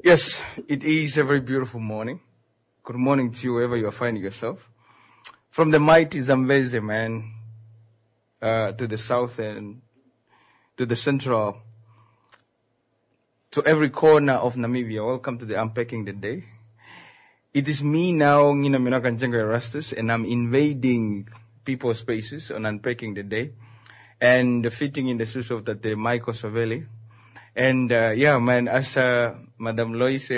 Yes, it is a very beautiful morning. Good morning to you wherever you are finding yourself. From the mighty Zambezi, man, to the south and to the central, to every corner of Namibia. Welcome to the Unpacking the Day. It is me now, Ngina Minaka Njenga Erastus, and I'm invading people's spaces on Unpacking the Day and fitting in the shoes of that Michael Savelli. And yeah, man, as Madam Loise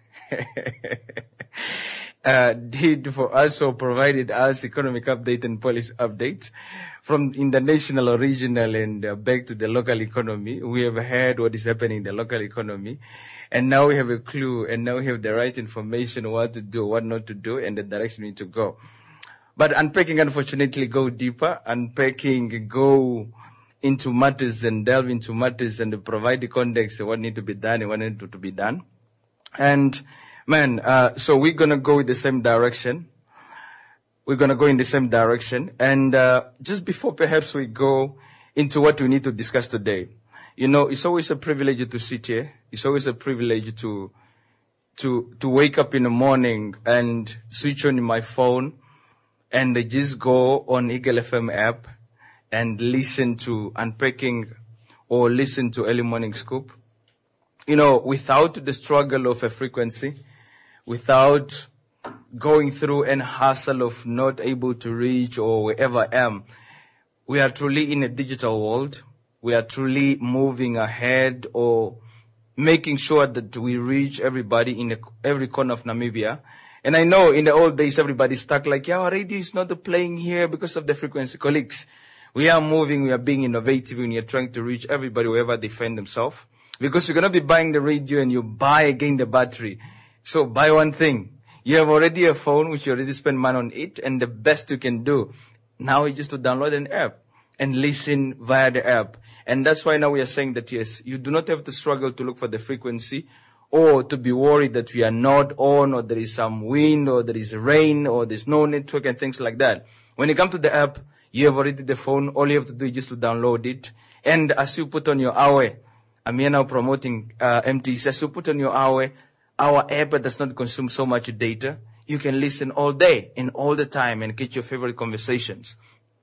did for us or provided us economic update and policy updates from international, regional, and back to the local economy. We have heard what is happening in the local economy, and now we have a clue, and now we have the right information, what to do, what not to do, and the direction we need to go. But Unpacking, unfortunately, go deeper. Unpacking, go into matters and delve into matters and provide the context of what need to be done and what need to be done. And man, so we're going to go in the same direction. We're going to go in the same direction. And just before perhaps we go into what we need to discuss today, you know, it's always a privilege to sit here. It's always a privilege to wake up in the morning and switch on my phone and just go on Eagle FM app and listen to Unpacking or listen to Early Morning Scoop. You know, without the struggle of a frequency, without going through an hassle of not able to reach or wherever I am, we are truly in a digital world. We are truly moving ahead or making sure that we reach everybody in every corner of Namibia. And I know in the old days, everybody stuck like, yeah, our radio is not playing here because of the frequency. Colleagues, we are moving, we are being innovative, and we are trying to reach everybody wherever they find themselves. Because you're going to be buying the radio and you buy again the battery. So buy one thing. You have already a phone, which you already spend money on it, and the best you can do now is just to download an app and listen via the app. And that's why now we are saying that, yes, you do not have to struggle to look for the frequency or to be worried that we are not on or there is some wind or there is rain or there's no network and things like that. When you come to the app, you have already the phone. All you have to do is just to download it. And as you put on your hour, I'm here now promoting MTs. As you put on your hour, our app does not consume so much data. You can listen all day and all the time and get your favorite conversations.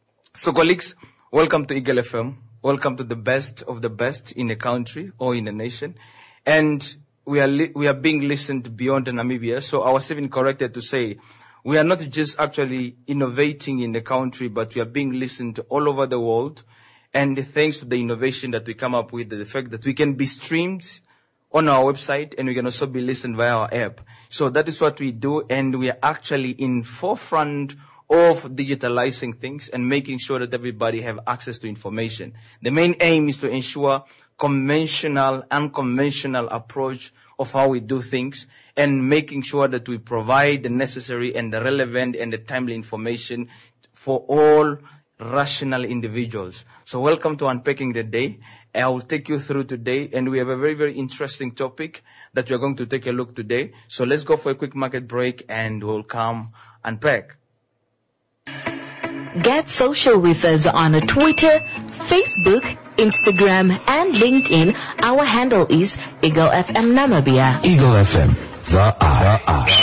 So colleagues, welcome to Eagle FM. Welcome to the best of the best in the country or in the nation. And we are being listened beyond Namibia. So I was even corrected to say, we are not just actually innovating in the country, but we are being listened to all over the world. And thanks to the innovation that we come up with, the fact that we can be streamed on our website and we can also be listened via our app. So that is what we do. And we are actually in forefront of digitalizing things and making sure that everybody have access to information. The main aim is to ensure conventional, unconventional approach of how we do things and making sure that we provide the necessary and the relevant and the timely information for all rational individuals. So welcome to Unpacking the Day. I will take you through today, and we have a very, very interesting topic that we are going to take a look today. So let's go for a quick market break and we'll come unpack. Get social with us on Twitter, Facebook, Instagram, and LinkedIn. Our handle is Eagle FM Namibia. Eagle FM, the eye.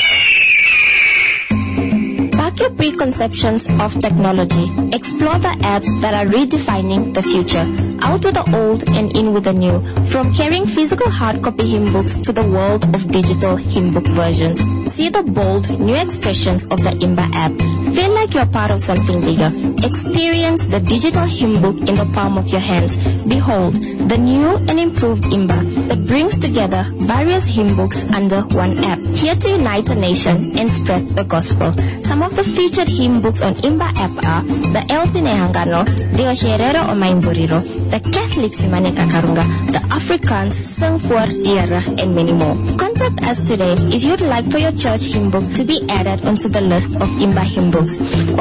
Park your preconceptions of technology. Explore the apps that are redefining the future. Out with the old and in with the new. From carrying physical hard copy hymn books to the world of digital hymn book versions. See the bold new expressions of the Imba app. Feel like you're part of something bigger. Experience the digital hymn book in the palm of your hands. Behold, the new and improved Imba that brings together various hymn books under one app. Here to unite a nation and spread the gospel. Some of the featured hymn books on Imba app are the Elsie Nehangano, the Osherero Omaimburiro, the Catholic Simane Kakarunga, the Afrikaans Sing voor Diere, and many more. Contact us today if you'd like for your church hymn book to be added onto the list of Imba hymn books.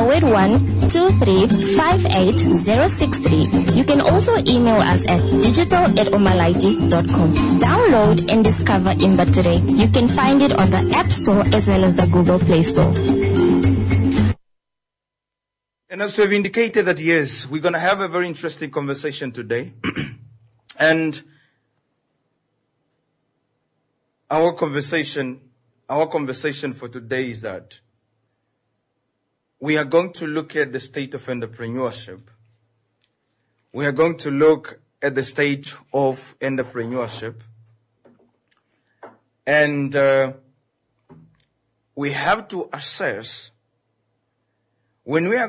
081-2358-063. You can also email us at digital@omalaiti.com. Download and discover Imba today. You can find it on the App Store as well as the Google Play Store. And as we've indicated that, yes, we're going to have a very interesting conversation today. And Our conversation for today is that we are going to look at the state of entrepreneurship. We are going to look at the state of entrepreneurship. And we have to assess when we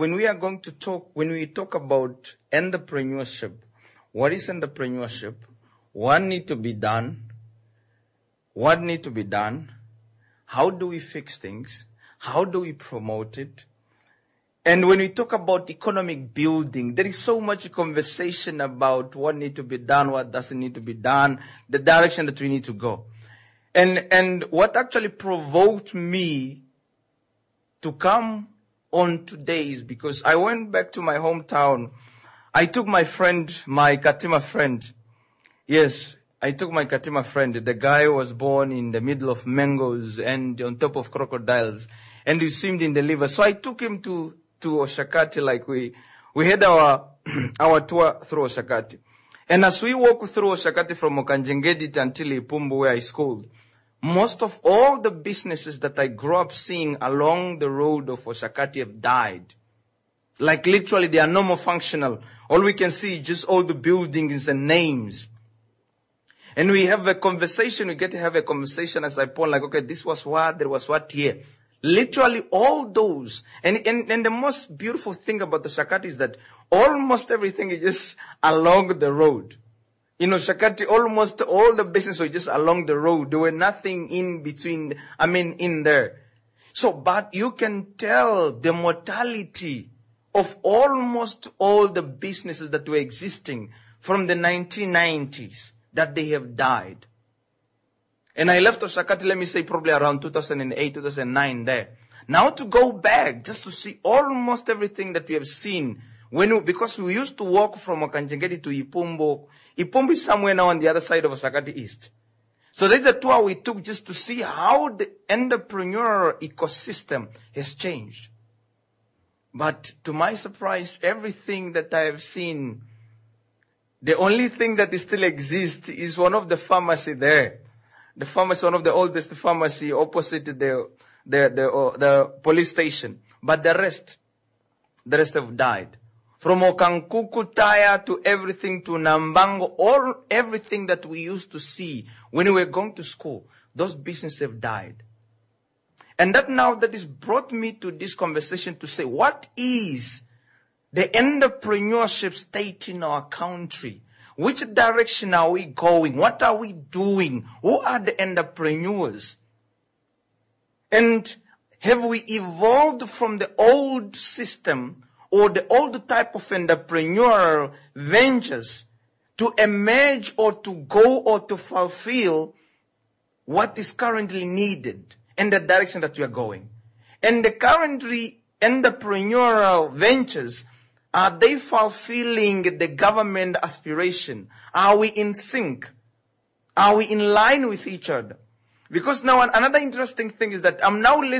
talk about entrepreneurship, what is entrepreneurship? What needs to be done? What needs to be done? How do we fix things? How do we promote it? And when we talk about economic building, there is so much conversation about what needs to be done, what doesn't need to be done, the direction that we need to go. And what actually provoked me to come on today is because I went back to my hometown. I took my Katima friend. Yes, I took my Katima friend. The guy was born in the middle of mangoes and on top of crocodiles, and he swimed in the river. So I took him to Oshakati, like we had our tour through Oshakati. And as we walk through Oshakati from Okanjengedi until Ipumbu, where I schooled, most of all the businesses that I grew up seeing along the road of Oshakati have died. Like literally they are no more functional. All we can see is just all the buildings and names. And we have a conversation, we get to have a conversation as I point like, okay, this was what, there was what here. Literally all those. And the most beautiful thing about the Oshakati is that almost everything is just along the road. In Oshakati, almost all the business were just along the road. There were nothing in between, in there. So, but you can tell the mortality of almost all the businesses that were existing from the 1990s, that they have died. And I left Oshakati, let me say probably around 2008, 2009 there. Now to go back, just to see almost everything that we have seen, because we used to walk from Okanjengedi to Ipumbu. Ipumbu is somewhere now on the other side of Oshakati East. So there's a tour we took just to see how the entrepreneurial ecosystem has changed. But to my surprise, everything that I have seen, the only thing that still exists is one of the pharmacy there. The pharmacy, one of the oldest pharmacy opposite the police station. But the rest have died. From Okankuku Taya to everything to Nambango, everything that we used to see when we were going to school, those businesses have died. And that is brought me to this conversation to say, what is the entrepreneurship state in our country? Which direction are we going? What are we doing? Who are the entrepreneurs? And have we evolved from the old system or the old type of entrepreneurial ventures to emerge or to go or to fulfill what is currently needed in the direction that we are going? And the currently entrepreneurial ventures, are they fulfilling the government aspiration? Are we in sync? Are we in line with each other? Because now another interesting thing is that I'm now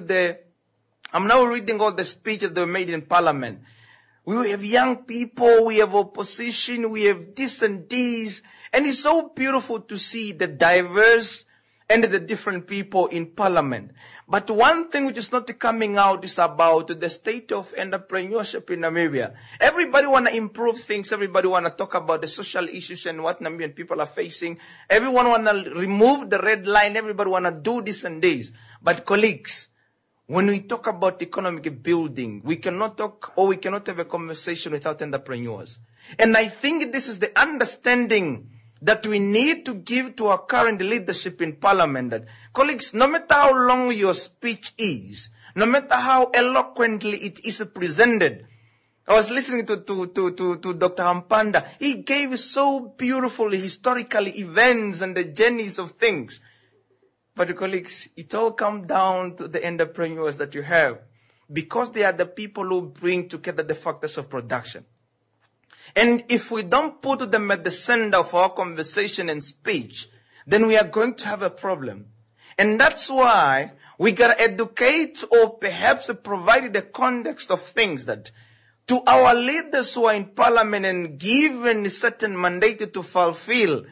reading all the speeches that were made in Parliament. We have young people, we have opposition, we have this and this. And it's so beautiful to see the diverse and the different people in Parliament. But one thing which is not coming out is about the state of entrepreneurship in Namibia. Everybody want to improve things. Everybody want to talk about the social issues and what Namibian people are facing. Everyone want to remove the red line. Everybody want to do this and this. But colleagues, when we talk about economic building, we cannot have a conversation without entrepreneurs. And I think this is the understanding that we need to give to our current leadership in Parliament. That, colleagues, no matter how long your speech is, no matter how eloquently it is presented, I was listening to Dr. Hampanda. He gave so beautifully historical events and the journeys of things. But colleagues, it all comes down to the entrepreneurs that you have, because they are the people who bring together the factors of production. And if we don't put them at the center of our conversation and speech, then we are going to have a problem. And that's why we got to educate or perhaps provide the context of things that to our leaders who are in Parliament and given a certain mandate to fulfill,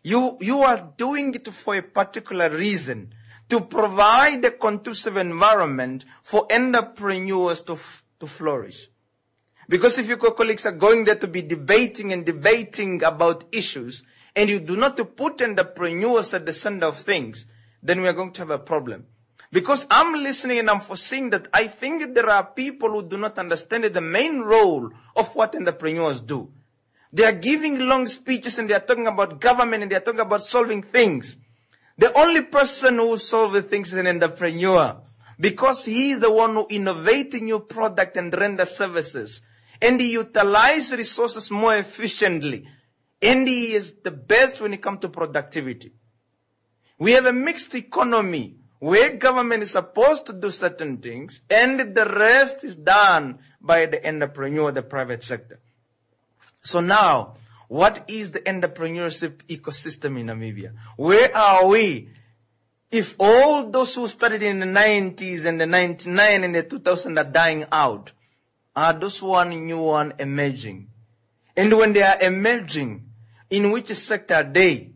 You are doing it for a particular reason, to provide a conducive environment for entrepreneurs to flourish. Because if your colleagues are going there to be debating about issues, and you do not put entrepreneurs at the center of things, then we are going to have a problem. Because I'm listening and I'm foreseeing that I think there are people who do not understand the main role of what entrepreneurs do. They are giving long speeches and they are talking about government and they are talking about solving things. The only person who solves things is an entrepreneur, because he is the one who innovates new product and render services. And he utilizes resources more efficiently. And he is the best when it comes to productivity. We have a mixed economy where government is supposed to do certain things and the rest is done by the entrepreneur, the private sector. So now, what is the entrepreneurship ecosystem in Namibia? Where are we? If all those who started in the 90s and the 99 and the 2000 are dying out, are those one new one emerging? And when they are emerging, in which sector are they?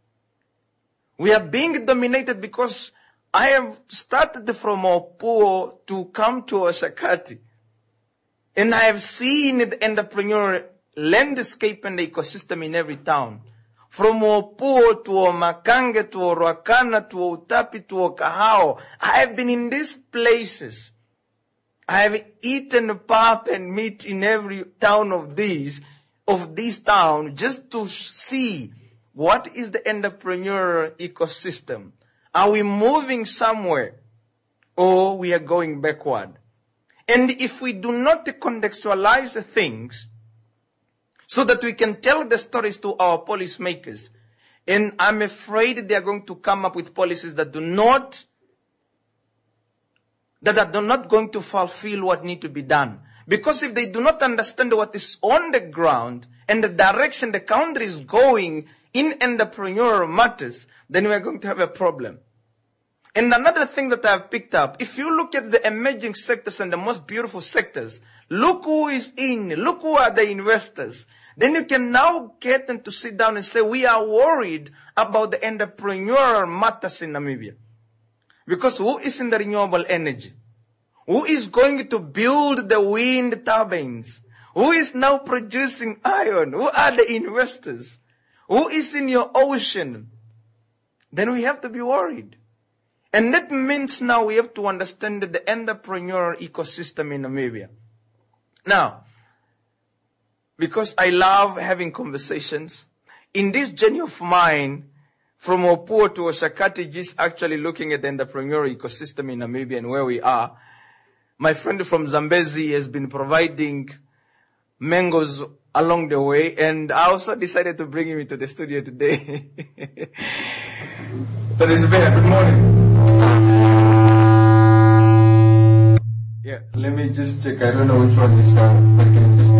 We are being dominated because I have started from Opuo to come to Oshakati. And I have seen the entrepreneurial landscape and the ecosystem in every town. From Opuo to Omakange to Ruakana to Utapi to Okahao. I have been in these places. I have eaten pap and meat in every town of these town just to see what is the entrepreneurial ecosystem. Are we moving somewhere or we are going backward? And if we do not contextualize the things so that we can tell the stories to our policymakers, and I'm afraid they are going to come up with policies that are not going to fulfill what needs to be done. Because if they do not understand what is on the ground and the direction the country is going in entrepreneurial matters, then we are going to have a problem. And another thing that I have picked up, if you look at the emerging sectors and the most beautiful sectors, look who is in, look who are the investors. Then you can now get them to sit down and say, we are worried about the entrepreneurial matters in Namibia. Because who is in the renewable energy? Who is going to build the wind turbines? Who is now producing iron? Who are the investors? Who is in your ocean? Then we have to be worried. And that means now we have to understand the entrepreneurial ecosystem in Namibia. Now, because I love having conversations, in this journey of mine, from Opuo to Oshakati, just actually looking at the entrepreneurial ecosystem in Namibia and where we are, my friend from Zambezi has been providing mangoes along the way, and I also decided to bring him into the studio today. That is Bear, good morning. Yeah, let me just check. I don't know which one is, but can you just...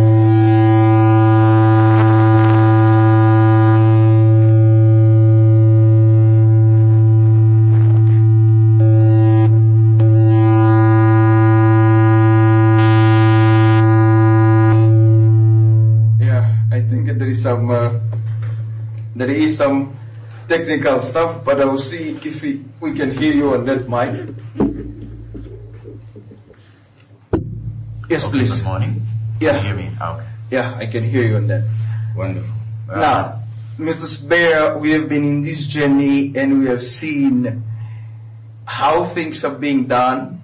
There is some technical stuff, but I will see if we can hear you on that mic. Yes, please. Good morning. Yeah. Can you hear me? Okay. Yeah, I can hear you on that. Wonderful. Now, Mr. Spear, we have been in this journey and we have seen how things are being done,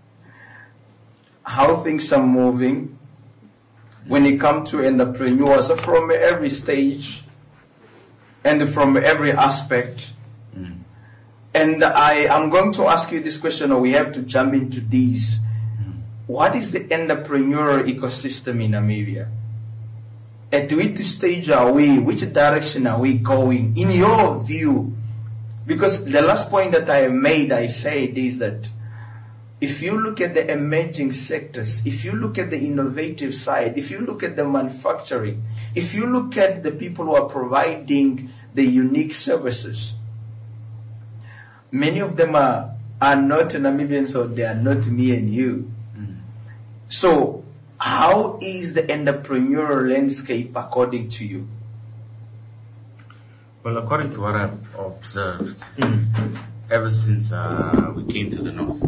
how things are moving when it comes to entrepreneurs from every stage and from every aspect. And I am going to ask you this question, or we have to jump into these. What is the entrepreneurial ecosystem in Namibia? At which stage are we? Which direction are we going? In your view, because the last point that I made, I said is that if you look at the emerging sectors, if you look at the innovative side, if you look at the manufacturing, if you look at the people who are providing the unique services, many of them are not Namibians, or they are not me and you. So how is the entrepreneurial landscape according to you? Well, according to what I've observed, ever since we came to the north,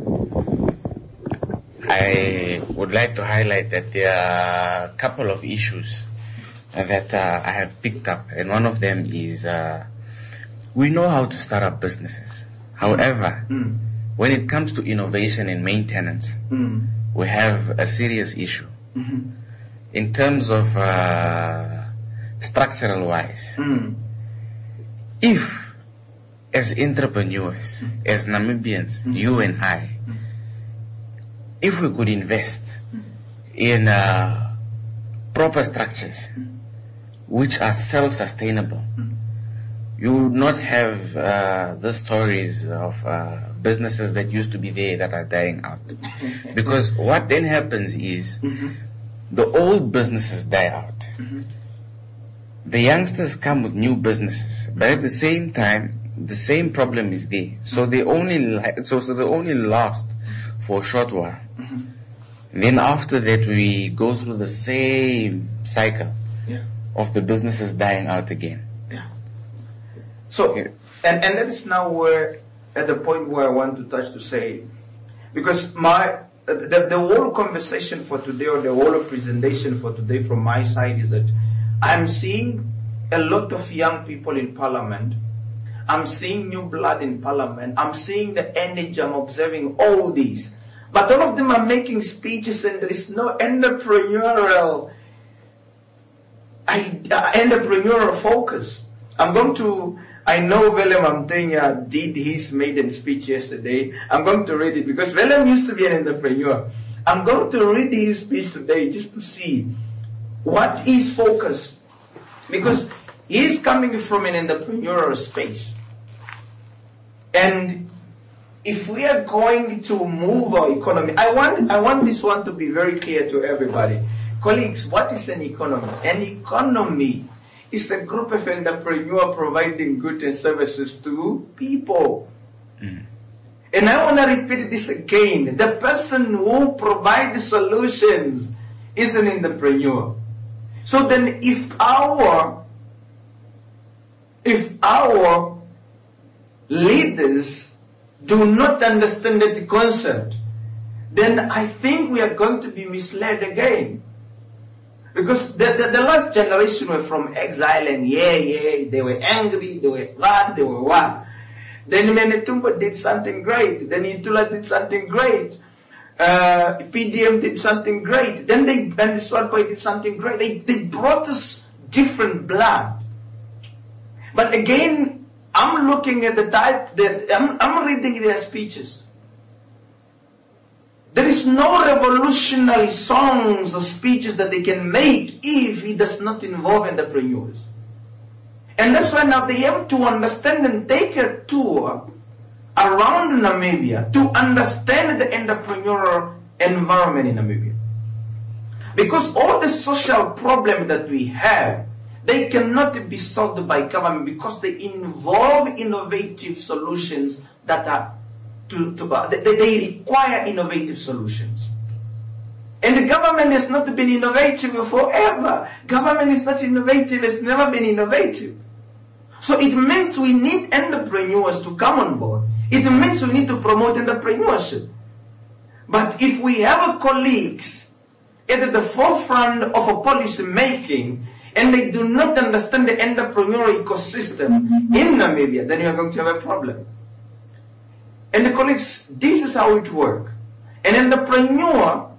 I would like to highlight that there are a couple of issues that I have picked up, and one of them is we know how to start up businesses. However, when it comes to innovation and maintenance, we have a serious issue. In terms of structural wise, if as entrepreneurs, as Namibians, you and I, if we could invest in proper structures which are self-sustainable, you would not have the stories of businesses that used to be there that are dying out. Because what then happens is the old businesses die out. The youngsters come with new businesses, but at the same time, the same problem is there. So they only last for a short while. Then after that, we go through the same cycle of the businesses dying out again. So, and that is now where, at the point where I want to touch to say, because the whole conversation for today, or the whole presentation for today from my side, is that I'm seeing a lot of young people in Parliament. I'm seeing new blood in Parliament. I'm seeing the energy. I'm observing all these. But all of them are making speeches, and there is no entrepreneurial focus. I know Willem Amtenya did his maiden speech yesterday. I'm going to read it because Willem used to be an entrepreneur. I'm going to read his speech today just to see what is focus. Because he's coming from an entrepreneurial space. And if we are going to move our economy, I want this one to be very clear to everybody. Colleagues, what is an economy? An economy is a group of entrepreneurs providing goods and services to people. And I want to repeat this again. The person who provides solutions is an entrepreneur. So then if our leaders do not understand that concept, then I think we are going to be misled again. Because the last generation were from exile, and they were angry, they were glad, they were what. Then Menetumbo did something great. Then Itula did something great. PDM did something great. Then the Swartboy did something great. They brought us different blood. But again, I'm looking at the type that I'm reading their speeches. There is no revolutionary songs or speeches that they can make if it does not involve entrepreneurs. And that's why now they have to understand and take a tour around Namibia to understand the entrepreneurial environment in Namibia. Because all the social problems that we have, they cannot be solved by government because they involve innovative solutions that are they require innovative solutions. And the government has not been innovative forever. Government is not innovative, it's never been innovative. So it means we need entrepreneurs to come on board. It means we need to promote entrepreneurship. But if we have colleagues at the forefront of a policy making, and they do not understand the entrepreneurial ecosystem in Namibia, then you are going to have a problem. And the colleagues, this is how it works. An entrepreneur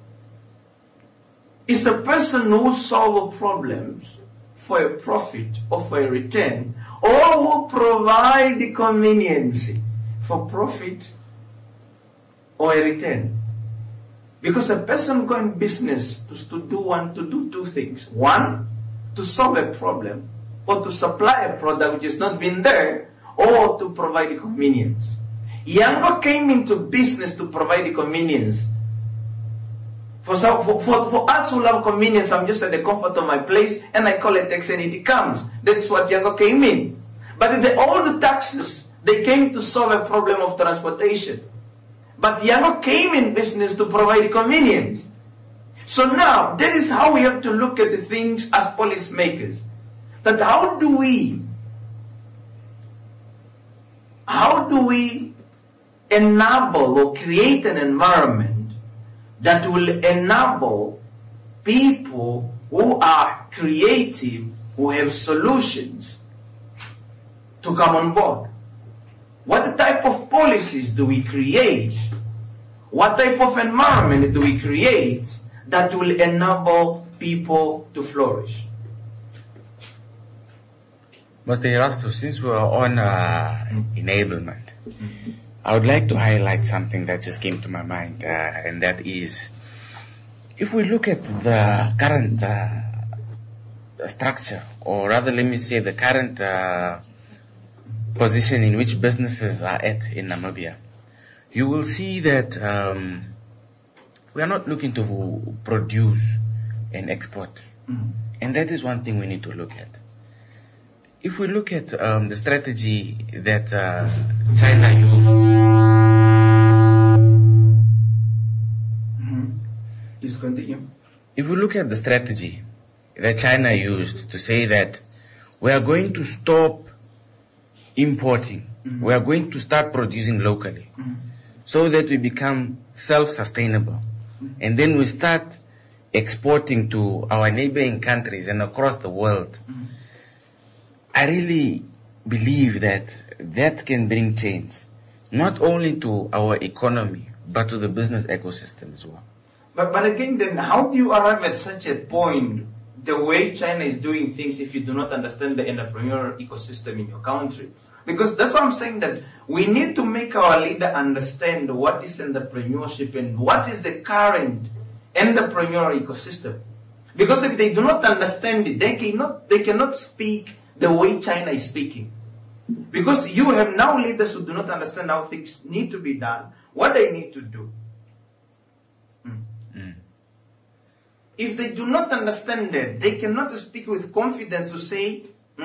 is a person who solves problems for a profit or for a return, or who provide the convenience for profit or a return. Because a person going business to do two things. One, to solve a problem, or to supply a product which has not been there, or to provide a convenience. Yango came into business to provide the convenience. For us who love convenience, I'm just at the comfort of my place and I call it tax and it comes. That's what Yango came in. But all the taxes, they came to solve a problem of transportation. But Yango came in business to provide convenience. So now, that is how we have to look at the things as policymakers. That how do we do we enable or create an environment that will enable people who are creative, who have solutions, to come on board? What type of policies do we create? What type of environment do we create that will enable people to flourish? Mr. Erasto, since we're on enablement, I would like to highlight something that just came to my mind, and that is, if we look at the current structure, or rather let me say the current position in which businesses are at in Namibia, you will see that we are not looking to produce and export. And that is one thing we need to look at. If we look at the strategy that China used, Please continue. If we look at the strategy that China used to say that we are going to stop importing, we are going to start producing locally, so that we become self-sustainable, and then we start exporting to our neighboring countries and across the world, I really believe that that can bring change, not only to our economy, but to the business ecosystem as well. But again, then how do you arrive at such a point, the way China is doing things, if you do not understand the entrepreneurial ecosystem in your country? Because that's what I'm saying, that we need to make our leader understand what is entrepreneurship and what is the current entrepreneurial ecosystem. Because if they do not understand it, they cannot speak the way China is speaking. Because you have now leaders who do not understand how things need to be done, what they need to do. If they do not understand that, they cannot speak with confidence to say,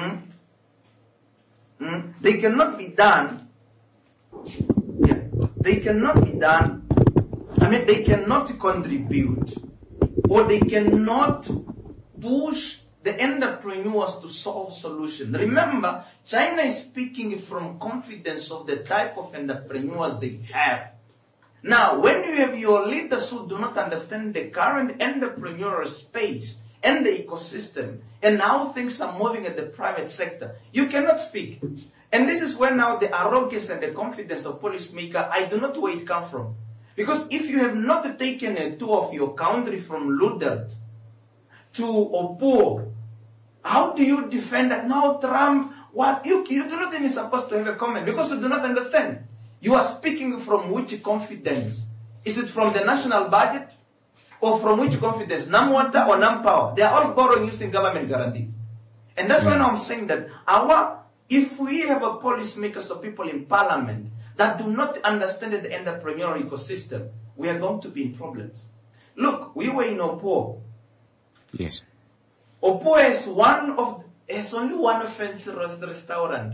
they cannot be done. Yeah, they cannot be done. I mean, they cannot contribute, or they cannot push the entrepreneurs to solve solutions. Remember, China is speaking from confidence of the type of entrepreneurs they have. Now, when you have your leaders who do not understand the current entrepreneurial space and the ecosystem and how things are moving in the private sector, you cannot speak. And this is where now the arrogance and the confidence of policymakers, I do not know where it comes from. Because if you have not taken a tour of your country from Ludert to Oppo, how do you defend that? Now Trump, what? You do not even supposed to have a comment because you do not understand. You are speaking from which confidence? Is it from the national budget? Or from which confidence? NamWater or NamPower? They are all borrowing using government guarantee. And that's why I'm saying that if we have a policymakers or people in parliament that do not understand the entrepreneurial ecosystem, we are going to be in problems. Look, we were in Oppo. Yes. Oppo has only one fancy restaurant.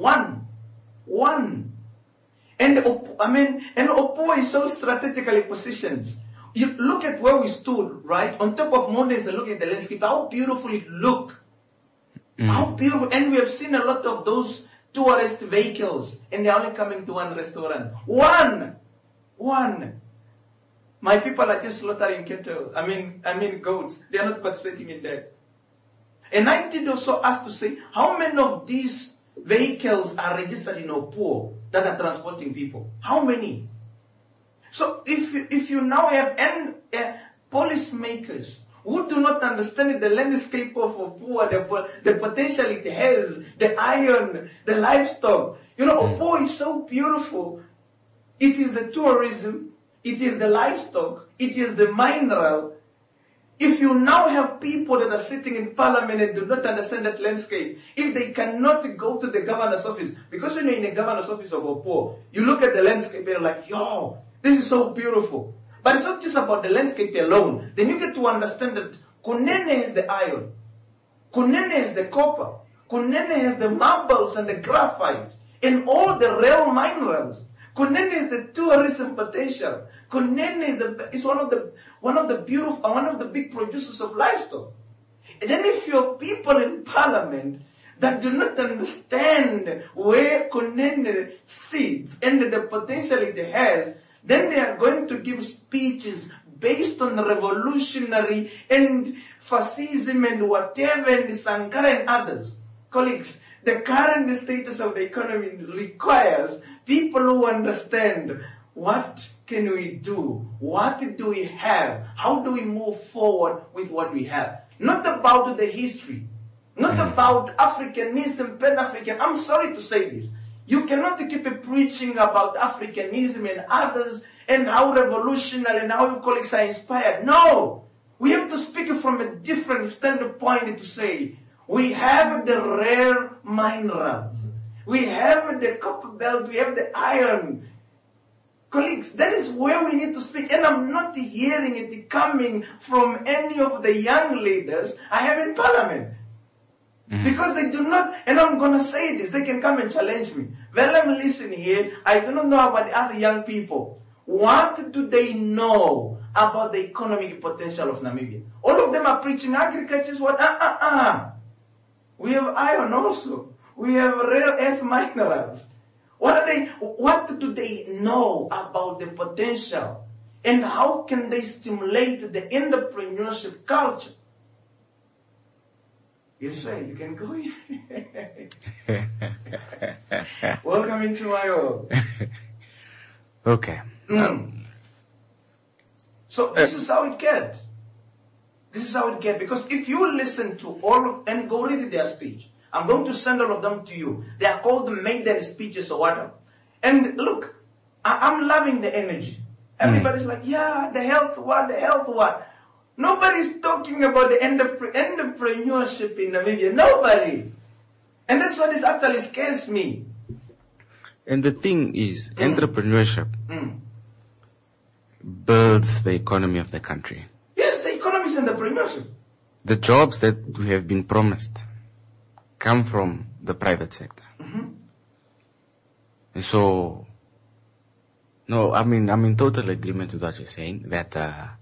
One. And Oppo is so strategically positioned. You look at where we stood, right? On top of mountains and look at the landscape, how beautiful it look. How beautiful. And we have seen a lot of those tourist vehicles, and they're only coming to one restaurant. One. My people are just slaughtering cattle. I mean goats. They are not participating in that. And I did also ask to say, how many of these vehicles are registered in Oppo that are transporting people? How many? So if you now have policymakers who do not understand the landscape of Oppo, the potential it has, the iron, the livestock. Oppo is so beautiful. It is the tourism, it is the livestock, it is the mineral. If you now have people that are sitting in parliament and do not understand that landscape, if they cannot go to the governor's office, because when you're in the governor's office of Oppo, you look at the landscape and you're like, yo, this is so beautiful. But it's not just about the landscape alone. Then you get to understand that Kunene has the iron, Kunene has the copper, Kunene has the marbles and the graphite, and all the rare minerals. Kunene is the tourism potential. Kunene is one of the big producers of livestock. And then if your people in parliament that do not understand where Konene sits and the potential it has, then they are going to give speeches based on revolutionary and fascism and whatever, and Sankara and others. Colleagues, the current status of the economy requires people who understand what can we do, what do we have, how do we move forward with what we have. Not about the history, not about Africanism, Pan-African. I'm sorry to say this. You cannot keep preaching about Africanism and others and how revolutionary and how your colleagues are inspired. No! We have to speak from a different standpoint to say, we have the rare minerals, we have the copper belt, we have the iron. Colleagues, that is where we need to speak. And I'm not hearing it coming from any of the young leaders I have in parliament. Because they do not, and I'm going to say this, they can come and challenge me. Well, let me listen here. I do not know about the other young people. What do they know about the economic potential of Namibia? All of them are preaching agriculture is what? We have iron also. We have rare earth minerals. What do they know about the potential? And how can they stimulate the entrepreneurship culture? You say, you can go in. Welcome into my world. Okay. So this is how it gets. This is how it gets. Because if you listen to and go read their speech, I'm going to send all of them to you. They are called the maiden speeches or whatever. And look, I'm loving the energy. Everybody's like, yeah, the health what? Nobody's talking about the entrepreneurship in Namibia. Nobody. And that's what this actually scares me. And the thing is, entrepreneurship builds the economy of the country. Yes, the economy is entrepreneurship. The jobs that we have been promised come from the private sector. And so, no, I'm in total agreement with what you're saying, that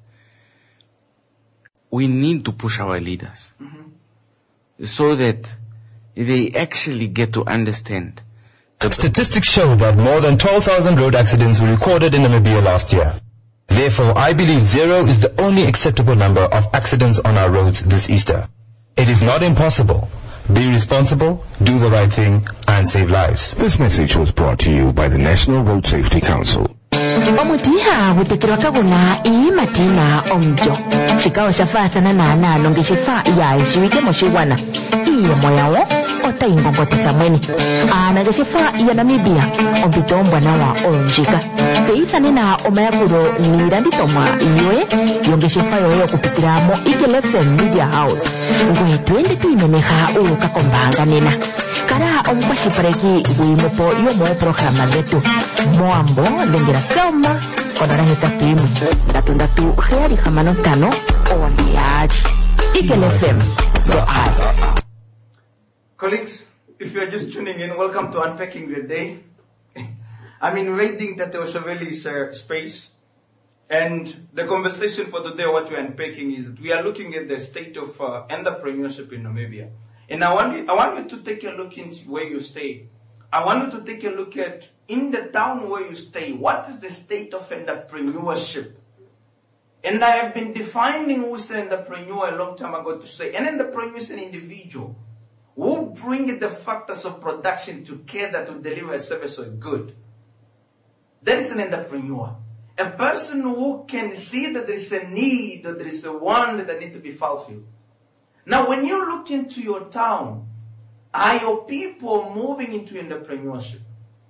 we need to push our leaders so that they actually get to understand. Statistics show that more than 12,000 road accidents were recorded in Namibia last year. Therefore, I believe 0 is the only acceptable number of accidents on our roads this Easter. It is not impossible. Be responsible, do the right thing, and save lives. This message was brought to you by the National Road Safety Council. Omutiha gutekirwa guna matina omjo chikao shafatana na longeshifa ya shiwike moshiwana iye moyawo otaingongotesa mweni anageshifa ya Namibia ombitombwa nawa onjika teithane na omayakuro niranditoma iwe yongeshifa yoyo kupikiramo Eagle FM Media House ngwe twende tuimeneha ukakombanga nena kara omukwashipareki guimopo yomo programa letu moambo lengera selma konara heta tuimu ndatu heari hamano tano ondiaji Eagle FM the eye. Colleagues, if you are just tuning in, welcome to Unpacking the Day. I'm invading Tete Osheveli's space, and the conversation for today, what we're unpacking is that we are looking at the state of entrepreneurship in Namibia. And I want you to take a look into where you stay. I want you to take a look at, in the town where you stay, what is the state of entrepreneurship? And I have been defining who is an entrepreneur a long time ago to say, an entrepreneur is an individual who bring the factors of production together to deliver a service or a good. That is an entrepreneur. A person who can see that there is a need, that there is a want that needs to be fulfilled. Now, when you look into your town, are your people moving into entrepreneurship?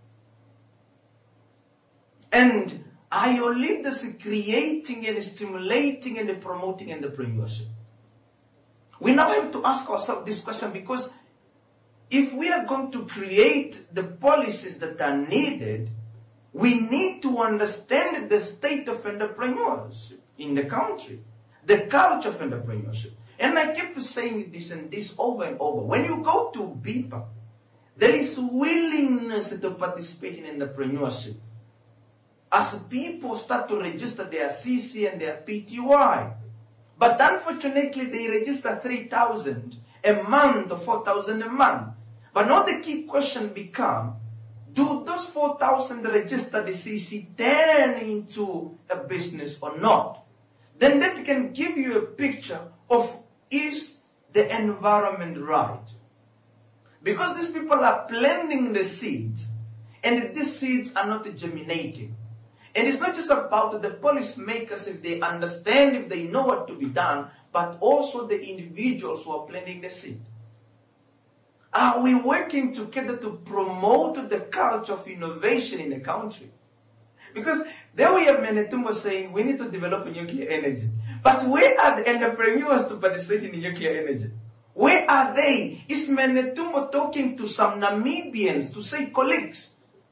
And are your leaders creating and stimulating and promoting entrepreneurship? We now have to ask ourselves this question, because if we are going to create the policies that are needed, we need to understand the state of entrepreneurship in the country, the culture of entrepreneurship. And I keep saying this and this over and over. When you go to BIPA, there is willingness to participate in entrepreneurship. As people start to register their CC and their PTY. But unfortunately, they register 3,000 a month or 4,000 a month. But now the key question becomes, do those 4,000 registered CC turn into a business or not? Then that can give you a picture of, is the environment right? Because these people are planting the seeds, and these seeds are not germinating. And it's not just about the policymakers, if they understand, if they know what to be done, but also the individuals who are planting the seed. Are we working together to promote the culture of innovation in the country? Because there we have Menetumbo saying we need to develop nuclear energy. But where are the entrepreneurs to participate in nuclear energy? Where are they? Is Menetumbo talking to some Namibians to say, colleagues,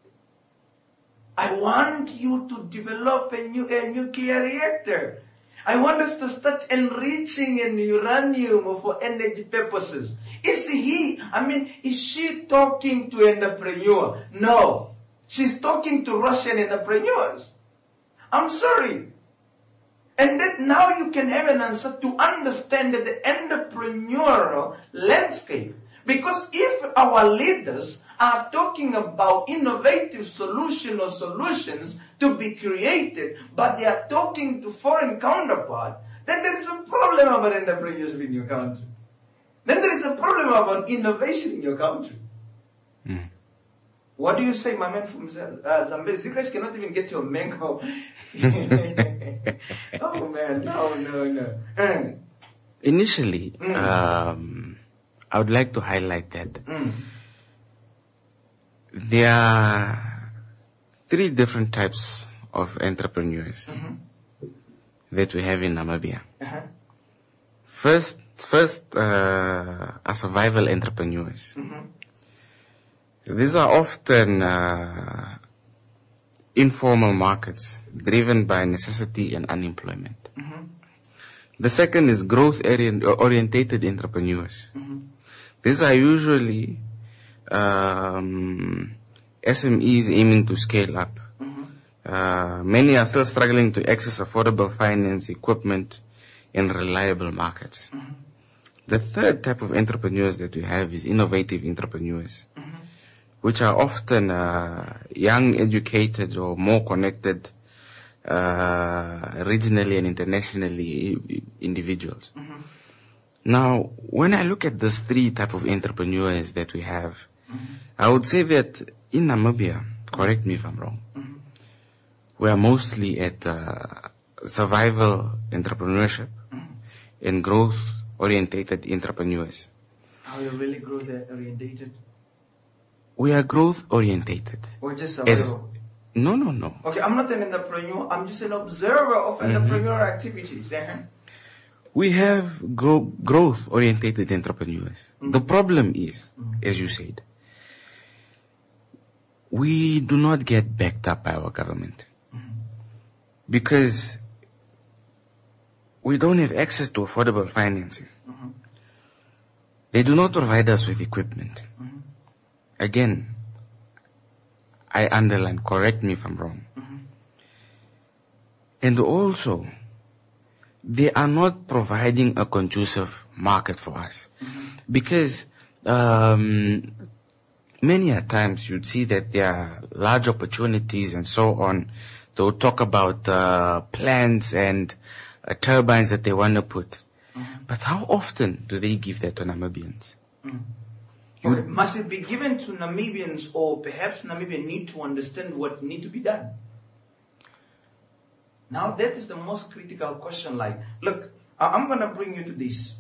I want you to develop a nuclear reactor. I want us to start enriching in uranium for energy purposes. Is she talking to an entrepreneur? No. She's talking to Russian entrepreneurs. I'm sorry. And that now you can have an answer to understand the entrepreneurial landscape. Because if our leaders are talking about innovative solutions or solutions to be created, but they are talking to foreign counterparts, then there is a problem about entrepreneurship in your country. Then there is a problem about innovation in your country. Mm. What do you say, my man from Zambezi? You guys cannot even get your mango. Oh man, no. Initially, I would like to highlight that there are 3 different types of entrepreneurs that we have in Namibia. First, are survival entrepreneurs. These are often informal markets driven by necessity and unemployment. The second is growth-orientated entrepreneurs. These are usually SMEs aiming to scale up. Many are still struggling to access affordable finance, equipment, and reliable markets. The third type of entrepreneurs that we have is innovative entrepreneurs, which are often young, educated, or more connected regionally and internationally individuals. Now, when I look at these 3 type of entrepreneurs that we have, I would say that in Namibia, correct me if I'm wrong, we are mostly at survival entrepreneurship and growth-orientated entrepreneurs. Are you really growth-orientated? We are growth-orientated. Or just survival? No. Okay, I'm not an entrepreneur. I'm just an observer of entrepreneurial activities. We have growth-orientated entrepreneurs. The problem is, as you said, we do not get backed up by our government because we don't have access to affordable financing. They do not provide us with equipment. Again, I underline, correct me if I'm wrong. And also, they are not providing a conducive market for us. Because many a times you'd see that there are large opportunities and so on. They'll talk about plants and turbines that they want to put. But how often do they give that to Namibians? Okay, must it be given to Namibians, or perhaps Namibians need to understand what needs to be done? Now that is the most critical question. Like, look, I'm going to bring you to this.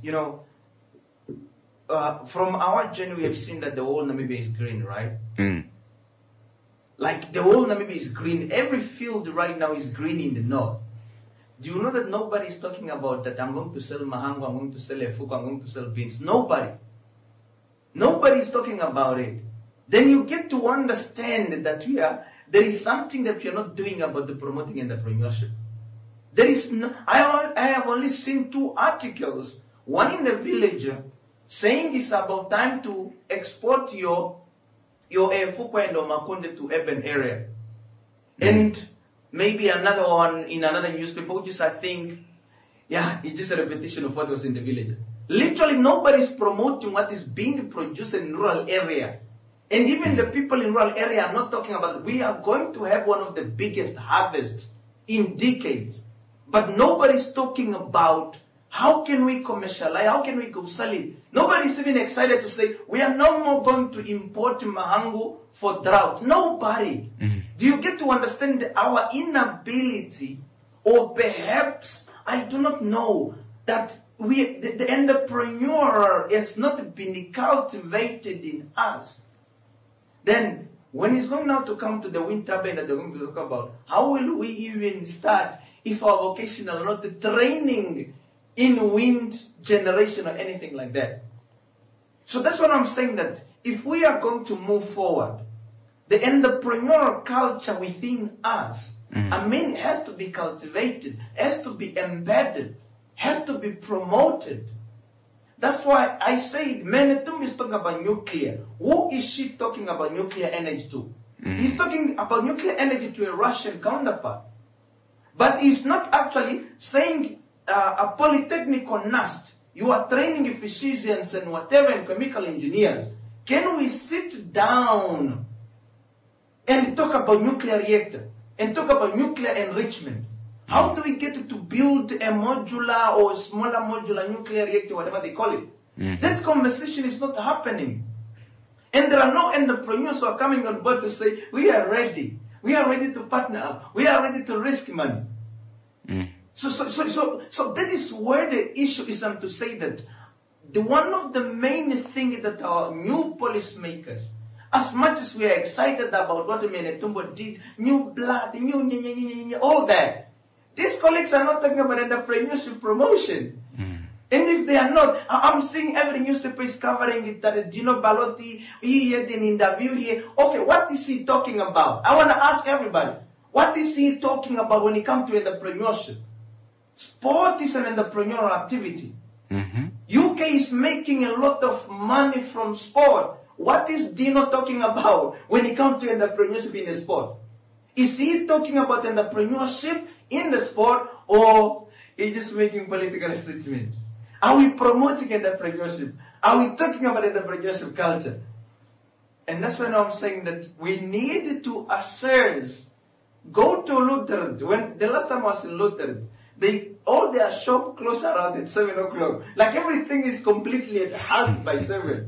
From our journey, we have seen that the whole Namibia is green, right? Like, the whole Namibia is green. Every field right now is green in the north. Do you know that nobody is talking about that I'm going to sell mahango, I'm going to sell efuku, I'm going to sell beans? Nobody. Nobody is talking about it. Then you get to understand that there is something that we are not doing about the promoting entrepreneurship. There is I have only seen 2 articles. One in the Villager saying it's about time to export your efuku and Makonde to urban area. And maybe another one in another newspaper, which is, I think, it's just a repetition of what was in the Villager. Literally, nobody's promoting what is being produced in rural area. And even the people in rural area are not talking about it. We are going to have one of the biggest harvests in decades. But nobody's talking about how can we commercialize, how can we go sell it. Nobody's even excited to say, we are no more going to import mahangu for drought. Nobody. Do you get to understand our inability, or perhaps, I do not know, that the entrepreneur has not been cultivated in us. Then, when it's going now to come to the wind turbine that they're going to talk about, how will we even start if our vocational not the training in wind generation or anything like that? So that's what I'm saying, that if we are going to move forward, the entrepreneurial culture within us, has to be cultivated, has to be embedded, has to be promoted. That's why I said, Menetum is talking about nuclear. Who is she talking about nuclear energy to? He's talking about nuclear energy to a Russian counterpart. But he's not actually saying a polytechnic or NAST. You are training physicians and whatever and chemical engineers. Can we sit down and talk about nuclear reactor and talk about nuclear enrichment? How do we get to build a modular or smaller modular nuclear reactor, whatever they call it? That conversation is not happening. And there are no entrepreneurs who are coming on board to say, we are ready. We are ready to partner up. We are ready to risk money. So that is where the issue is, to say that one of the main things that our new policymakers, as much as we are excited about what Menetumbo did, new blood, all that, these colleagues are not talking about entrepreneurship promotion. And if they are not, I'm seeing every newspaper is covering it, that Gino Balotti, he had an interview here. Okay, what is he talking about? I want to ask everybody, what is he talking about when it comes to entrepreneurship? Sport is an entrepreneurial activity. UK is making a lot of money from sport. What is Dino talking about when it comes to entrepreneurship in the sport? Is he talking about entrepreneurship in the sport, or is he just making political statements? Are we promoting entrepreneurship? Are we talking about entrepreneurship culture? And that's when I'm saying that we need to assess. Go to Lutheran. When the last time I was in Lutheran, all their shop close around at 7 o'clock. Like everything is completely at halt by 7.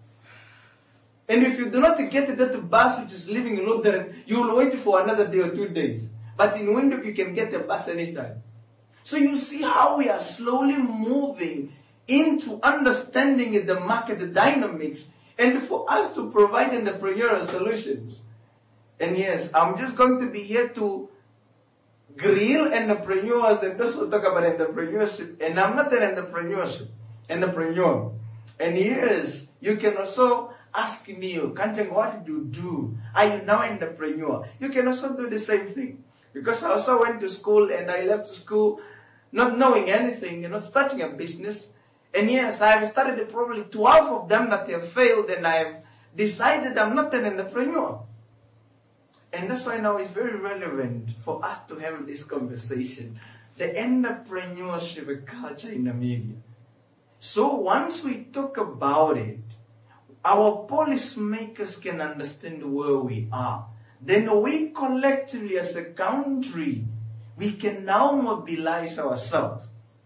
And if you do not get that bus which is leaving Lutheran, you will wait for another day or 2 days. But in Windhoek, you can get a bus anytime. So you see how we are slowly moving into understanding the market dynamics, and for us to provide entrepreneurial solutions. And yes, I'm just going to be here to grill entrepreneurs and also talk about entrepreneurship. And I'm not an entrepreneur. And yes, you can also ask me, Kanchang, what did you do? Are you now an entrepreneur? You can also do the same thing. Because I also went to school and I left school not knowing anything, not starting a business. And yes, I've started probably 12 of them that have failed, and I've decided I'm not an entrepreneur. And that's why now it's very relevant for us to have this conversation. The entrepreneurship culture in Namibia. So once we talk about it, our policymakers can understand where we are. Then we collectively as a country, we can now mobilize ourselves.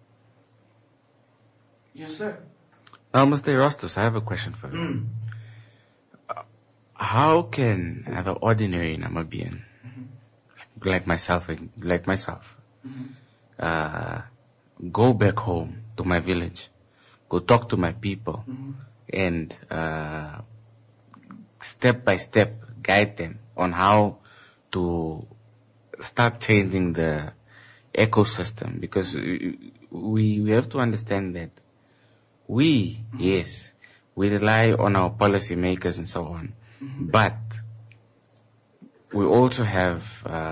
Yes, sir. Now, Mr. Erastus, I have a question for you. How can the ordinary Namibian, like myself, go back home to my village, go talk to my people, and step by step guide them on how to start changing the ecosystem? Because we have to understand that we rely on our policy makers and so on, but we also have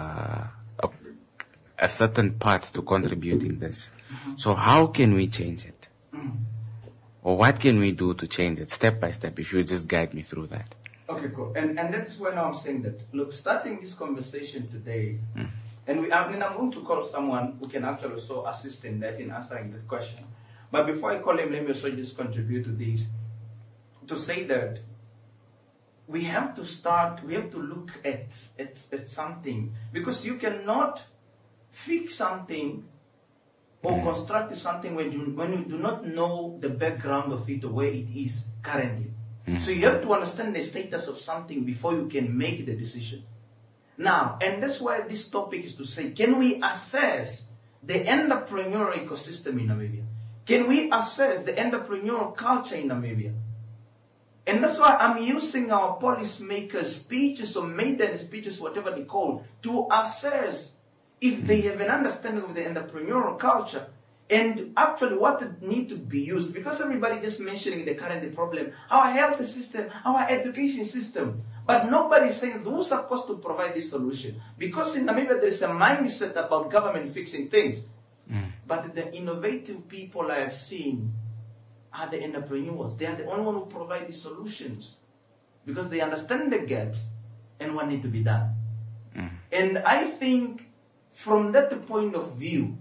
a certain part to contribute in this. So how can we change it? Or what can we do to change it step by step, if you just guide me through that? Okay, cool. And that's when I'm saying that, look, starting this conversation today, and I'm going to call someone who can actually also assist in that, in answering that question. But before I call him, let me also just contribute to this, to say that we have to look at something, because you cannot fix something or construct something when you do not know the background of it or where it is currently. So you have to understand the status of something before you can make the decision. Now, and that's why this topic is to say, can we assess the entrepreneurial ecosystem in Namibia? Can we assess the entrepreneurial culture in Namibia? And that's why I'm using our policymakers' speeches or maiden speeches, whatever they call, to assess if they have an understanding of the entrepreneurial culture and actually what need to be used. Because everybody just mentioning the current problem, our health system, our education system, but nobody is saying those are supposed to provide this solution. Because in Namibia there is a mindset about government fixing things. But the innovative people I have seen are the entrepreneurs. They are the only one who provide the solutions because they understand the gaps and what needs to be done. And I think from that point of view,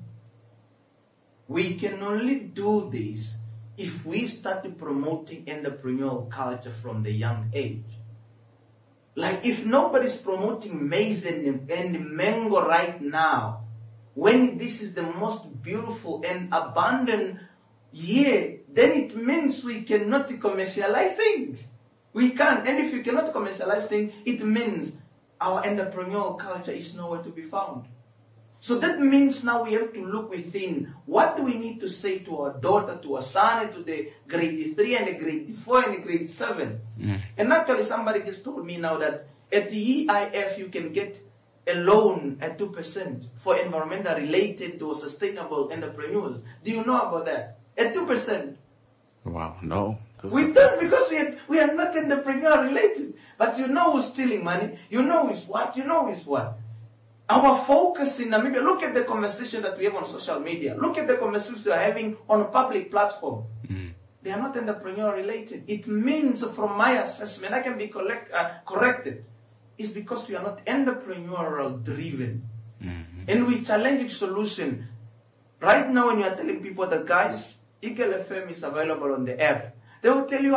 we can only do this if we start promoting entrepreneurial culture from the young age. Like if nobody's promoting maize and mango right now, when this is the most beautiful and abundant year, then it means we cannot commercialize things. We can't. And if you cannot commercialize things, it means our entrepreneurial culture is nowhere to be found. So that means now we have to look within. What do we need to say to our daughter, to our son, to the grade 3 and the grade 4 and the grade 7? And actually somebody just told me now that at the EIF you can get a loan at 2% for environmental related to sustainable entrepreneurs. Do you know about that? At 2%. Wow, no. We don't, because we are not entrepreneur related. But you know who's stealing money. You know who's what. You know who's what. Our focus in Namibia, look at the conversation that we have on social media. Look at the conversations we are having on a public platform. They are not entrepreneur related. It means, from my assessment, I can be corrected. It's because we are not entrepreneurial driven. And we challenge solution. Right now when you are telling people that, guys, Eagle FM is available on the app, they will tell you,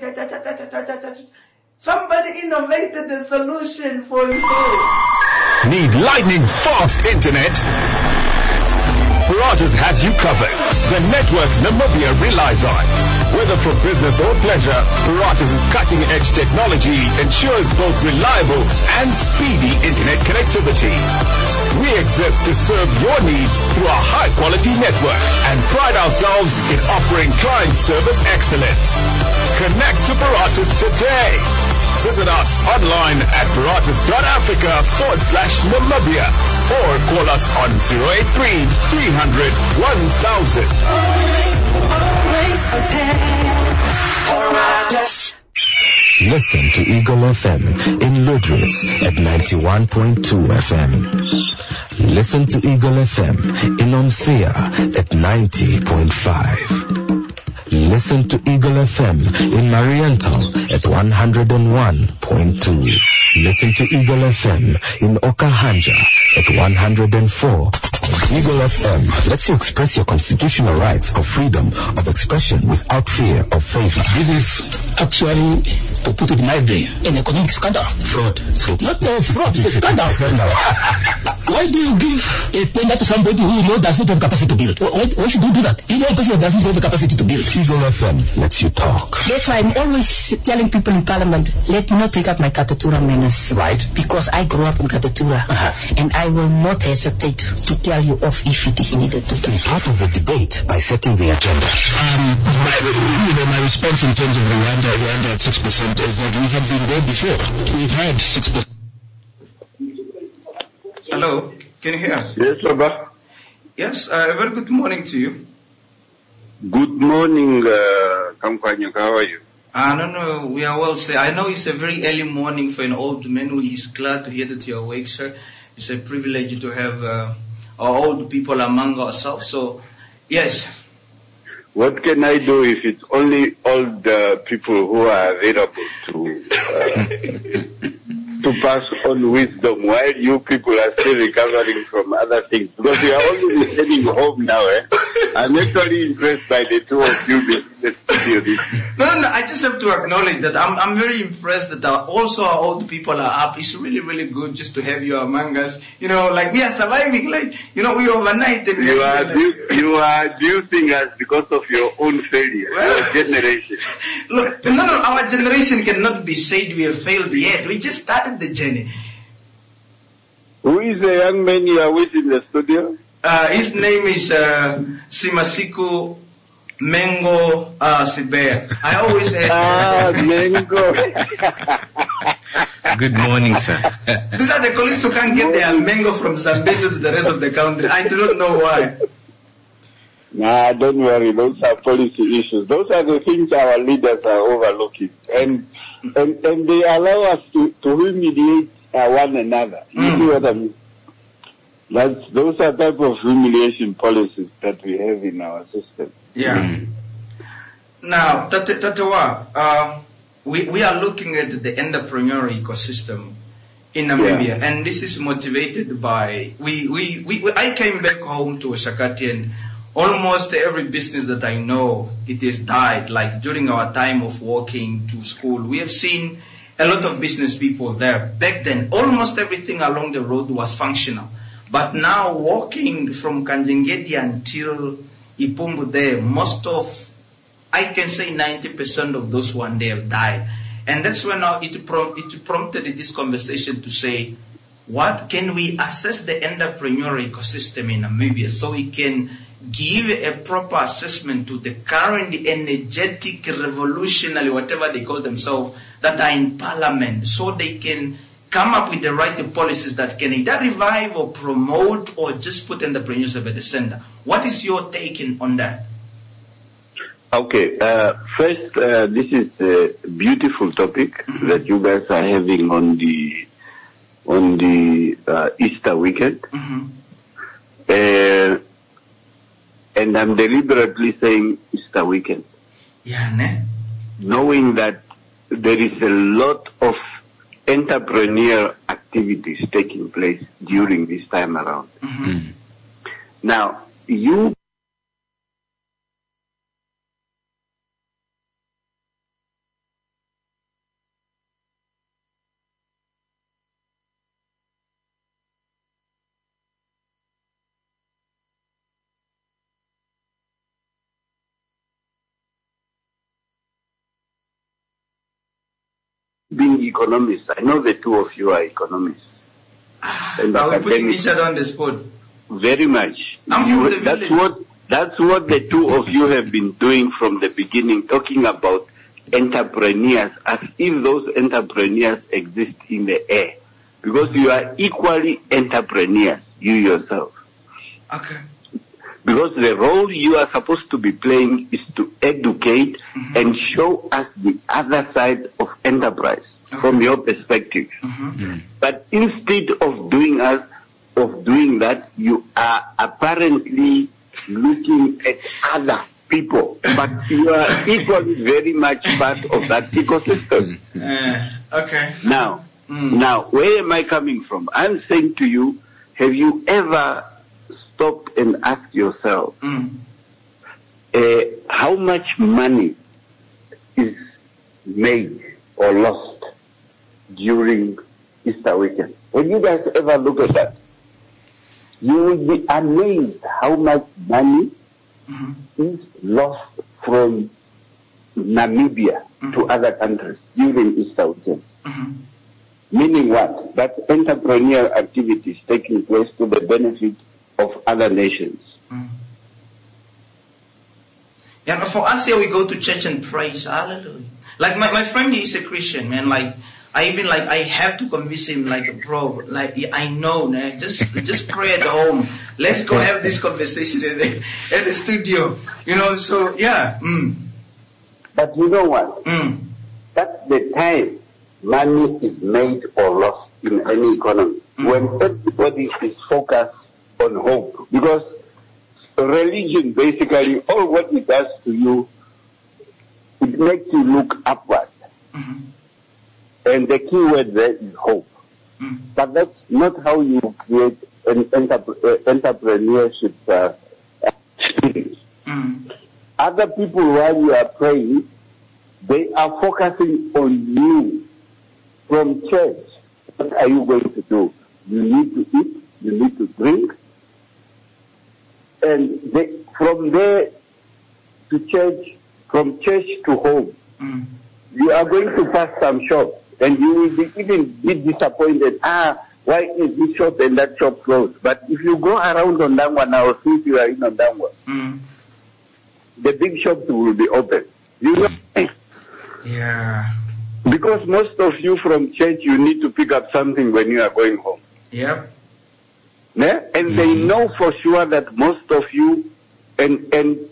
somebody innovated the solution for you. Need lightning fast internet? Paratus has you covered. The network Namibia relies on. Whether for business or pleasure, Paratus' cutting-edge technology ensures both reliable and speedy internet connectivity. We exist to serve your needs through a high-quality network and pride ourselves in offering client service excellence. Connect to Paratus today. Visit us online at paratus.africa/Namibia or call us on 083 300 1000. Always Paratus. Listen to Eagle FM in Ludwitz at 91.2 FM. Listen to Eagle FM in Omthia at 90.5. Listen to Eagle FM in Mariental at 101.2. Listen to Eagle FM in Okahanja at 104. Eagle FM lets you express your constitutional rights of freedom of expression without fear of favor. This is actually, to put it mildly, an economic scandal. Fraud. Not fraud, it's a scandal. Why do you give a tender to somebody who you know does not have capacity to build? Why should you do that? You know a person that doesn't have the capacity to build. Eagle FM lets you talk. That's why I'm always telling people in Parliament, let me not take up my Katatura menace. Right. Because I grew up in Katatura. And I will not hesitate to tell you off if it is needed to Be part of the debate by setting the agenda. My response in terms of Rwanda at 6% is that we have been there before. We've had 6%. Hello, can you hear us? Yes, Baba. Yes, a very good morning to you. Good morning, Kamkwanya. How are you? No, we are well, sir. I know it's a very early morning for an old man who is glad to hear that you're awake, sir. It's a privilege to have our old people among ourselves. So, yes. What can I do if it's only old people who are available to pass on wisdom while you people are still recovering from other things? Because we are only heading home now, I'm actually impressed by the two of you being in the studio. No, I just have to acknowledge that I'm very impressed that also our old people are up. It's really, really good just to have you among us. You know, like we are surviving, like, you know, we overnight. And you are abusing us because of your own failure, your generation. Look, no, our generation cannot be said we have failed yet. We just started the journey. Who is the young man you are with in the studio? His name is Simasiku Mengo Sibea. I always had... Mengo. Good morning, sir. These are the colleagues who can't get their mango from Zambezi to the rest of the country. I do not know why. Nah, don't worry. Those are policy issues. Those are the things our leaders are overlooking. And they allow us to humiliate one another. You see what I mean? Those are type of humiliation policies that we have in our system. Yeah. Now, Tatewa, we are looking at the entrepreneurial ecosystem in Namibia, and this is motivated by I came back home to Oshakati, and almost every business that I know, it has died. Like during our time of walking to school, we have seen a lot of business people there. Back then, almost everything along the road was functional. But now, walking from Kanjengeti until Ipumbu there, most of, I can say 90% of those one day have died. And that's when now it prompted this conversation to say, what can we assess the entrepreneurial ecosystem in Namibia so we can give a proper assessment to the current energetic, revolutionary, whatever they call themselves, that are in parliament, so they can come up with the right policies that can either revive or promote or just put entrepreneurs at the center. What is your take on that? Okay, first, this is a beautiful topic that you guys are having on the Easter weekend. And I'm deliberately saying Easter weekend. Yeah, ne? Knowing that there is a lot of entrepreneurial activities taking place during this time around. Now, you being economists, I know the two of you are economists. And are we putting each other on the spot? Very much. That's what the two of you have been doing from the beginning, talking about entrepreneurs as if those entrepreneurs exist in the air. Because you are equally entrepreneurs, you yourself. Okay. Because the role you are supposed to be playing is to educate and show us the other side of enterprise from your perspective. But instead of doing that, you are apparently looking at other people, but you are equally very much part of that ecosystem. Okay. Now, where am I coming from? I'm saying to you, have you ever stopped and asked yourself how much money is made or lost during Easter weekend? When you guys ever look at that, you will be amazed how much money is lost from Namibia to other countries during Easter weekend. Meaning what? That entrepreneurial activities taking place to the benefit of other nations. Yeah, for us here, we go to church and praise. Hallelujah. Like my friend, he is a Christian, man. Like I have to convince him, like, bro, like I know, man. Just pray at home. Let's go have this conversation at the studio. You know, so yeah. But you know what? That's the time money is made or lost in any economy. When everybody is focused on hope. Because religion, basically, all what it does to you, it makes you look upward. And the key word there is hope. But that's not how you create an entrepreneurship experience. Other people, while you are praying, they are focusing on you from church. What are you going to do? You need to eat, you need to drink. And from there to church, from church to home, you are going to pass some shops. And you will even be disappointed. Why is this shop and that shop closed? But if you go around Ondangwa now, since you are in Ondangwa, the big shops will be open. You know? Yeah. Because most of you from church, you need to pick up something when you are going home. Yep. Yeah? And they know for sure that most of you, and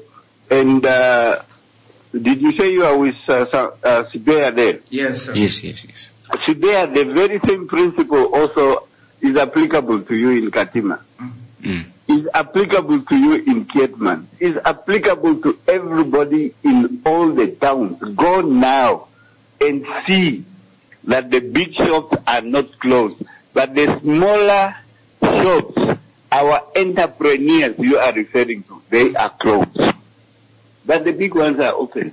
did you say you are with Sibea there? Yes, sir. Yes. Sibea, the very same principle also is applicable to you in Katima. Is applicable to you in Kietman. Is applicable to everybody in all the towns. Go now and see that the big shops are not closed, but the smaller shops, our entrepreneurs you are referring to, they are closed. But the big ones are open.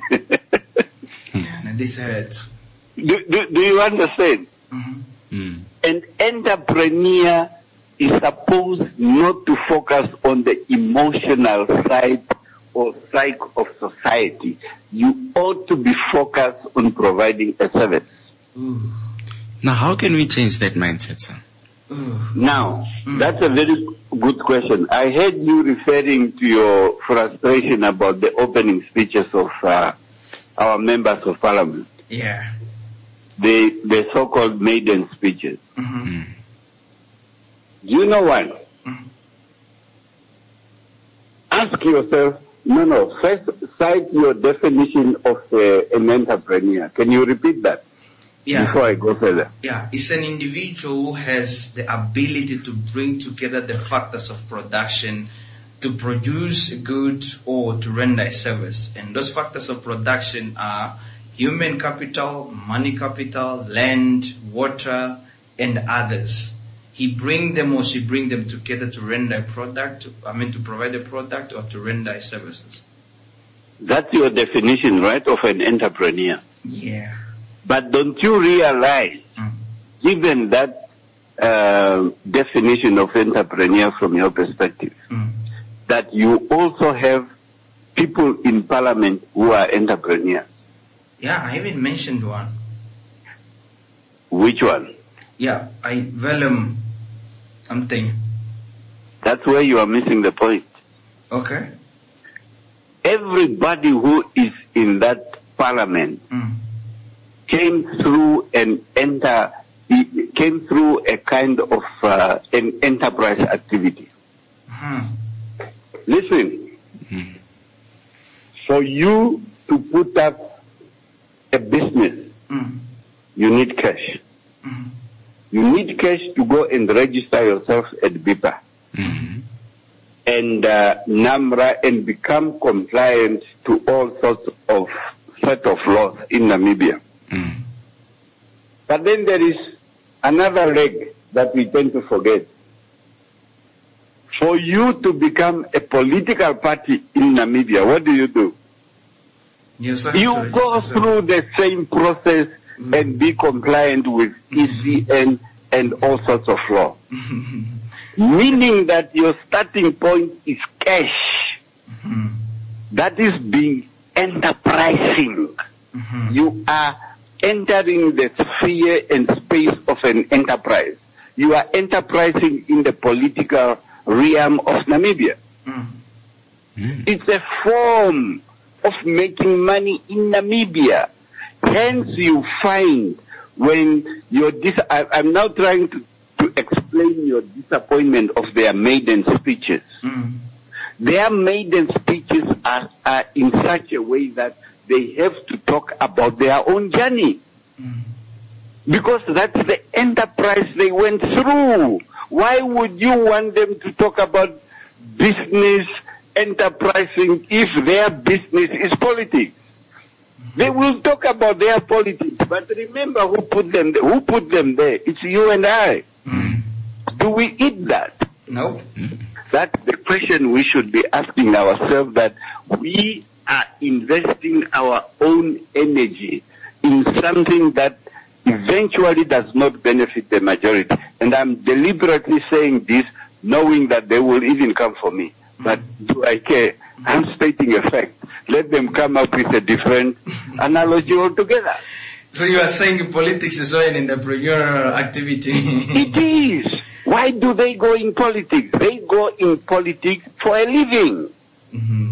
And this hurts. Do you understand? An entrepreneur is supposed not to focus on the emotional side or psyche of society. You ought to be focused on providing a service. Now, how can we change that mindset, sir? Now, that's a very good question. I heard you referring to your frustration about the opening speeches of our members of parliament. Yeah. The so-called maiden speeches. Do you know what? Ask yourself, first cite your definition of an entrepreneur. Can you repeat that? Yeah. Before I go further. Yeah, it's an individual who has the ability to bring together the factors of production to produce a good or to render a service. And those factors of production are human capital, money capital, land, water, and others. He bring them or she bring them together to render a product, to provide a product or to render services. That's your definition, right, of an entrepreneur. Yeah. But don't you realize, given that definition of entrepreneur from your perspective, that you also have people in parliament who are entrepreneurs? Yeah, I even mentioned one. Which one? Yeah, Willem something. That's where you are missing the point. Okay. Everybody who is in that parliament came through a kind of an enterprise activity. Listen, for you to put up a business, you need cash. You need cash to go and register yourself at BIPA and NAMRA and become compliant to all sorts of set of laws in Namibia. But then there is another leg that we tend to forget. For you to become a political party in Namibia, what do? Yes, you go through the same process and be compliant with ECN and all sorts of law. Meaning that your starting point is cash. That is being enterprising. You are entering the sphere and space of an enterprise. You are enterprising in the political realm of Namibia. It's a form of making money in Namibia. Hence you find when I'm now trying to explain your disappointment of their maiden speeches. Their maiden speeches are in such a way that they have to talk about their own journey. Because that's the enterprise they went through. Why would you want them to talk about business enterprising if their business is politics? They will talk about their politics, but remember who put them there. Who put them there? It's you and I. Do we eat that? No. That's the question we should be asking ourselves, that we are investing our own energy in something that eventually does not benefit the majority. And I'm deliberately saying this knowing that they will even come for me. But do I care? I'm stating a fact. Let them come up with a different analogy altogether. So you are saying politics is an entrepreneurial activity? It is. Why do they go in politics? They go in politics for a living. Mm-hmm.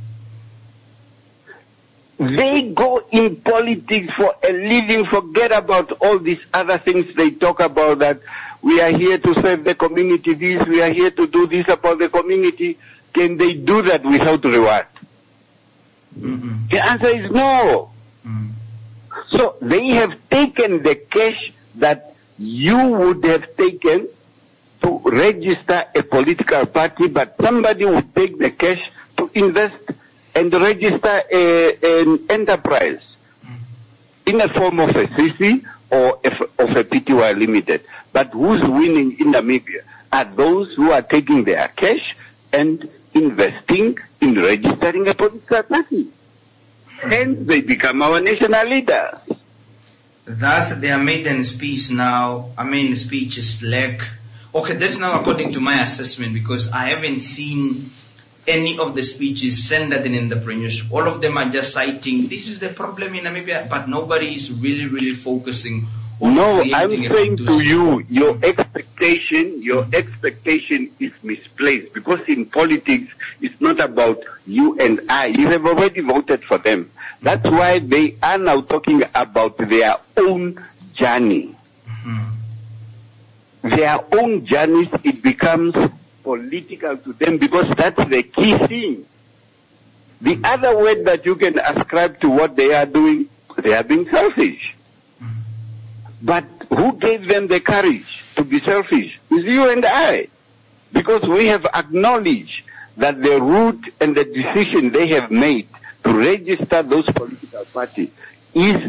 They go in politics for a living. Forget about all these other things they talk about, that we are here to serve the community this, we are here to do this about the community. Can they do that without reward? Mm-hmm. The answer is no. Mm-hmm. So they have taken the cash that you would have taken to register a political party, but somebody would take the cash to invest and register an enterprise in a form of a CC or of a PTY Limited. But who's winning in Namibia are those who are taking their cash and investing in registering a political party. Hence, they become our national leaders. That's their maiden speech now. I mean, the speech is lack. Okay, that's now according to my assessment, because I haven't seen any of the speeches centered in entrepreneurship. All of them are just citing, this is the problem in Namibia, but nobody is really focusing on creating I'm saying to you, your expectation is misplaced, because in politics, it's not about you and I. You have already voted for them. That's why they are now talking about their own journey. Mm-hmm. Their own journeys, it becomes political to them, because that's the key thing. The other word that you can ascribe to what they are doing, they are being selfish. But who gave them the courage to be selfish? Is you and I. Because we have acknowledged that the route and the decision they have made to register those political parties is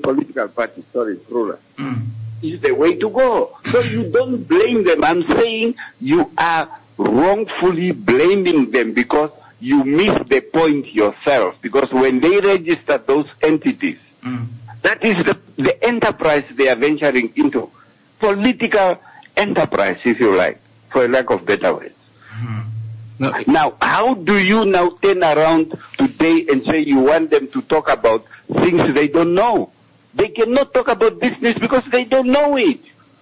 the way to go. So you don't blame them. I'm saying you are wrongfully blaming them because you missed the point yourself. Because when they register those entities, that is the enterprise they are venturing into. Political enterprise, if you like, for a lack of better words. Now, how do you now turn around today and say you want them to talk about things they don't know? They cannot talk about business because they don't know it.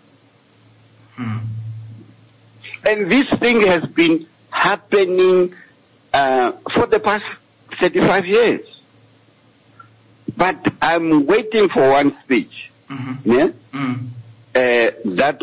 And this thing has been happening for the past 35 years. But I'm waiting for one speech. Yeah? That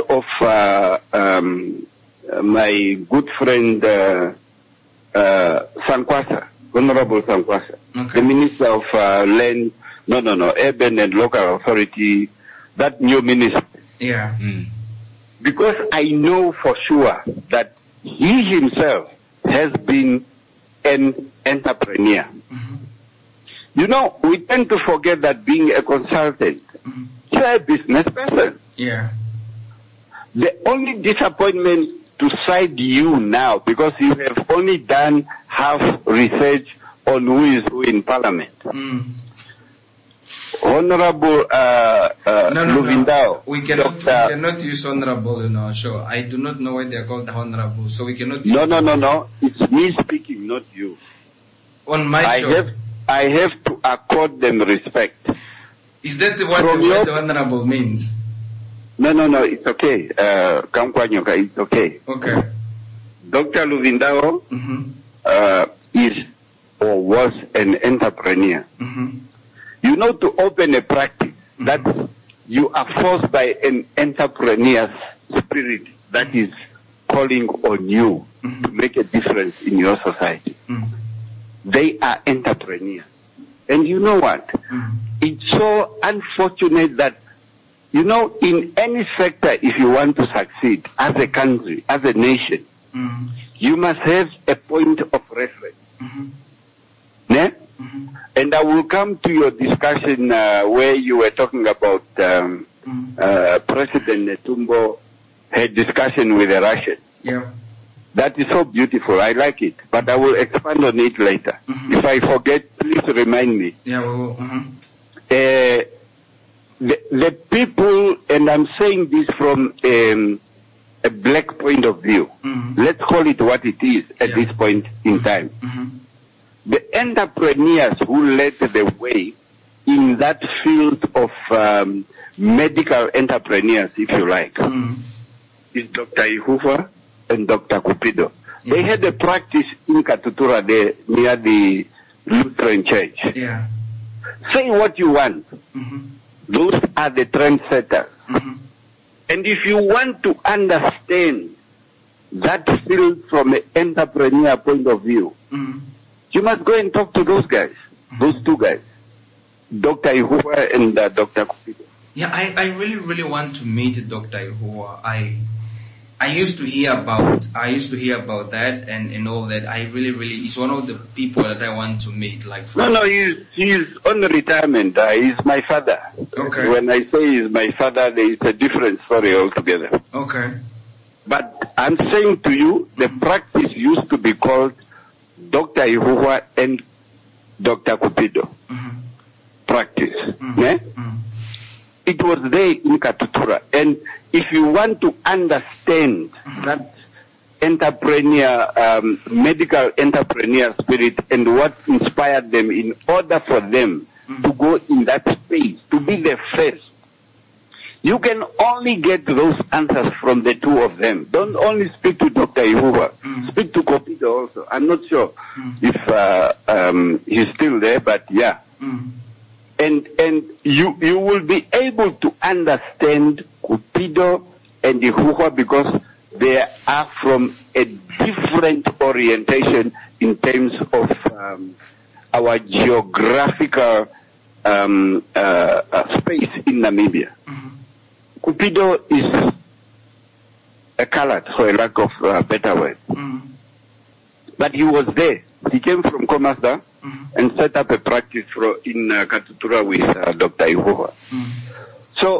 of my good friend Sankwasa, Honorable Sankwasa, the Minister of Land, Urban and Local Authority, that new minister. Yeah. Because I know for sure that he himself has been an entrepreneur. You know, we tend to forget that being a consultant, you're a business person. Yeah. The only disappointment to cite you now, because you have only done half research on who is who in Parliament. Honorable Luvindao. We cannot use honorable in our show. I do not know why they are called honorable, so we cannot use No. It's me speaking, not you. On my show. I have to accord them respect. Is that what the word honorable means? No, it's okay. Kamkwanyoka, it's okay. Okay. Dr. Luvindao is or was an entrepreneur. You know, to open a practice, that you are forced by an entrepreneur's spirit that is calling on you to make a difference in your society. They are entrepreneurs. And you know what? It's so unfortunate that, you know, in any sector, if you want to succeed as a country, as a nation, you must have a point of reference. Yeah? And I will come to your discussion where you were talking about President Netumbo had discussion with the Russians. Yeah. That is so beautiful. I like it. But I will expand on it later. If I forget, please remind me. Yeah, we will. The people, and I'm saying this from a black point of view. Let's call it what it is at this point in time. The entrepreneurs who led the way in that field of medical entrepreneurs, if you like, is Dr. Ihuva and Dr. Cupido. They had a practice in Katutura there near the Lutheran Church. Say what you want. Those are the trendsetters. And if you want to understand that field from an entrepreneur point of view, you must go and talk to those guys, those two guys, Dr. Ihuva and Dr. Cupido. Yeah, I really want to meet Dr. Ihuva. I used to hear about that and all that. I really he's one of the people that I want to meet. No, he's on retirement. He's my father. Okay. When I say he's my father, there is a different story altogether. Okay. But I'm saying to you, the practice used to be called Dr. Ihuva and Dr. Cupido practice. It was there in Katutura. And if you want to understand that entrepreneur, medical entrepreneur spirit and what inspired them in order for them to go in that space, to be the first, you can only get those answers from the two of them. Don't only speak to Dr. Ihuva. Speak to Cupido also. I'm not sure if he's still there, but yeah. And you will be able to understand Cupido and Ihuva because they are from a different orientation in terms of our geographical space in Namibia. Cupido is a colored, for a lack of a better word. But he was there. He came from Komasta and set up a practice in Katutura with Dr. Ihuva. So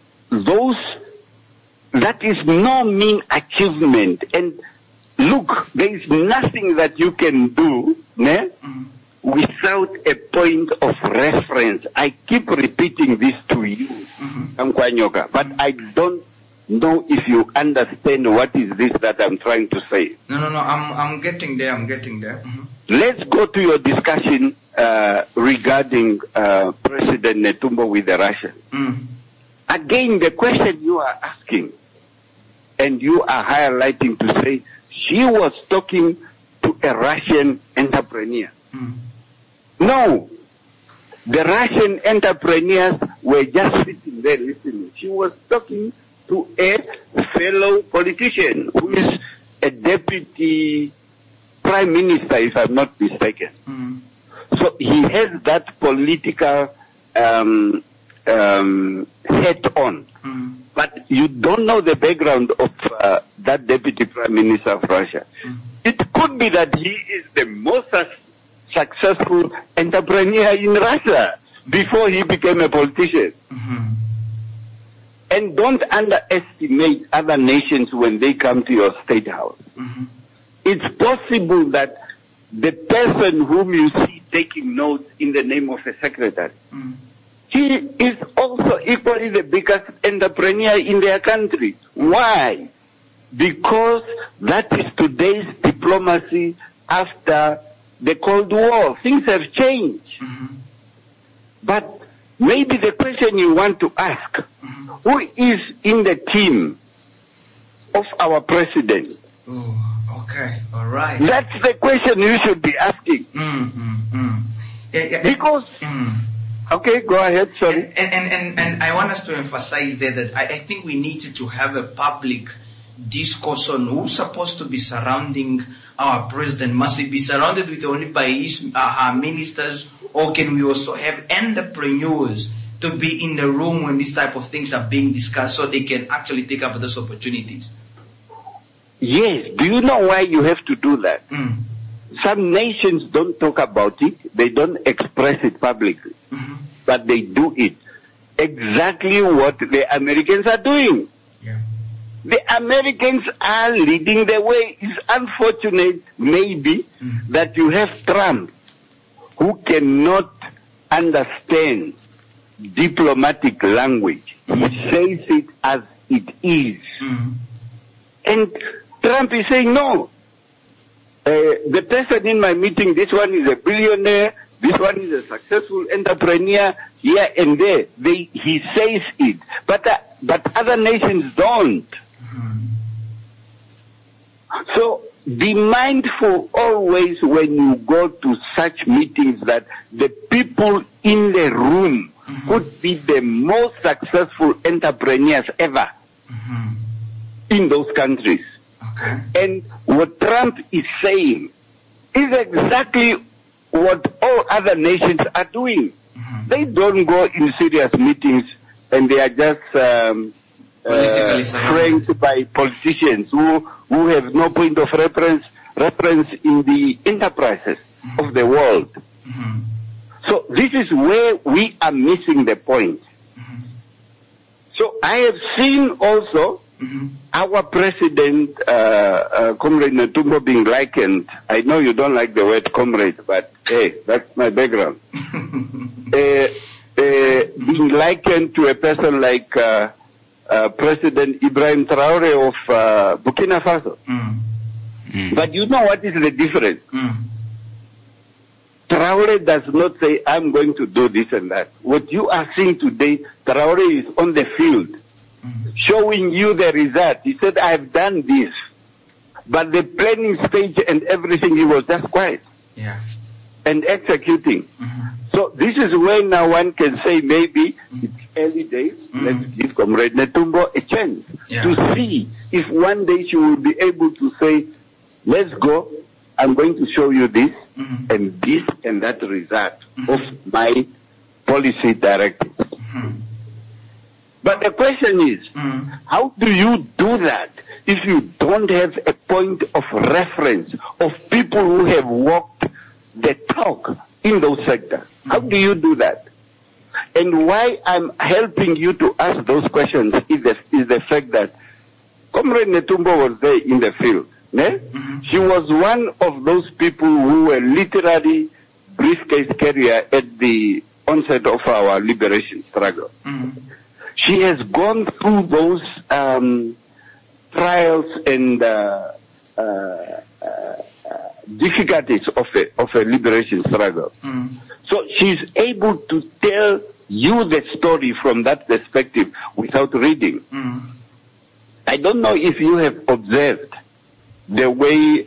that is no mean achievement. And look, there is nothing that you can do without a point of reference. I keep repeating this to you, Nkwanyoka, but I don't know if you understand what is this that I'm trying to say. No, I'm getting there. Let's go to your discussion regarding President Netumbo with the Russians. Again, the question you are asking, and you are highlighting to say, she was talking to a Russian entrepreneur. No, the Russian entrepreneurs were just sitting there listening. She was talking to a fellow politician who is a deputy prime minister, if I'm not mistaken. So he has that political hat on. But you don't know the background of that deputy prime minister of Russia. It could be that he is the most successful entrepreneur in Russia before he became a politician. And don't underestimate other nations when they come to your state house. It's possible that the person whom you see taking notes in the name of a secretary, he is also equally the biggest entrepreneur in their country. Why? Because that is today's diplomacy after the Cold War. Things have changed. But maybe the question you want to ask, who is in the team of our president? Okay, all right. That's the question you should be asking. Because, okay, go ahead, sorry. And I want us to emphasize there that I think we need to have a public discourse on who's supposed to be surrounding our president. Must he be surrounded with only by our ministers, or can we also have entrepreneurs to be in the room when these type of things are being discussed so they can actually take up those opportunities? Yes. Do you know why you have to do that? Some nations don't talk about it. They don't express it publicly. But they do it. Exactly what the Americans are doing. The Americans are leading the way. It's unfortunate, maybe, that you have Trump, who cannot understand diplomatic language. He says it as it is. And Trump is saying, no. The person in my meeting, this one is a billionaire, this one is a successful entrepreneur, here and there. He says it. But other nations don't. So be mindful always when you go to such meetings that the people in the room could be the most successful entrepreneurs ever in those countries. Okay. And what Trump is saying is exactly what all other nations are doing. They don't go in serious meetings and they are just framed by politicians who have no point of reference in the enterprises of the world. So this is where we are missing the point. So I have seen also our president, Comrade Netumbo, being likened. I know you don't like the word comrade, but hey, that's my background. Being likened to a person like President Ibrahim Traore of Burkina Faso. But you know what is the difference? Traore does not say, I'm going to do this and that. What you are seeing today, Traore is on the field, showing you the result. He said, I've done this. But the planning stage and everything, he was just quiet. Yeah. And executing. So this is where now one can say maybe it's early days. Let's give Comrade Netumbo a chance to see if one day she will be able to say, let's go, I'm going to show you this and this and that result of my policy directives. But the question is, how do you do that if you don't have a point of reference of people who have walked the talk in those sectors? How do you do that? And why I'm helping you to ask those questions is the fact that Comrade Netumbo was there in the field. She was one of those people who were literally briefcase carrier at the onset of our liberation struggle. She has gone through those trials and difficulties of a liberation struggle. So she's able to tell you the story from that perspective without reading. I don't know if you have observed the way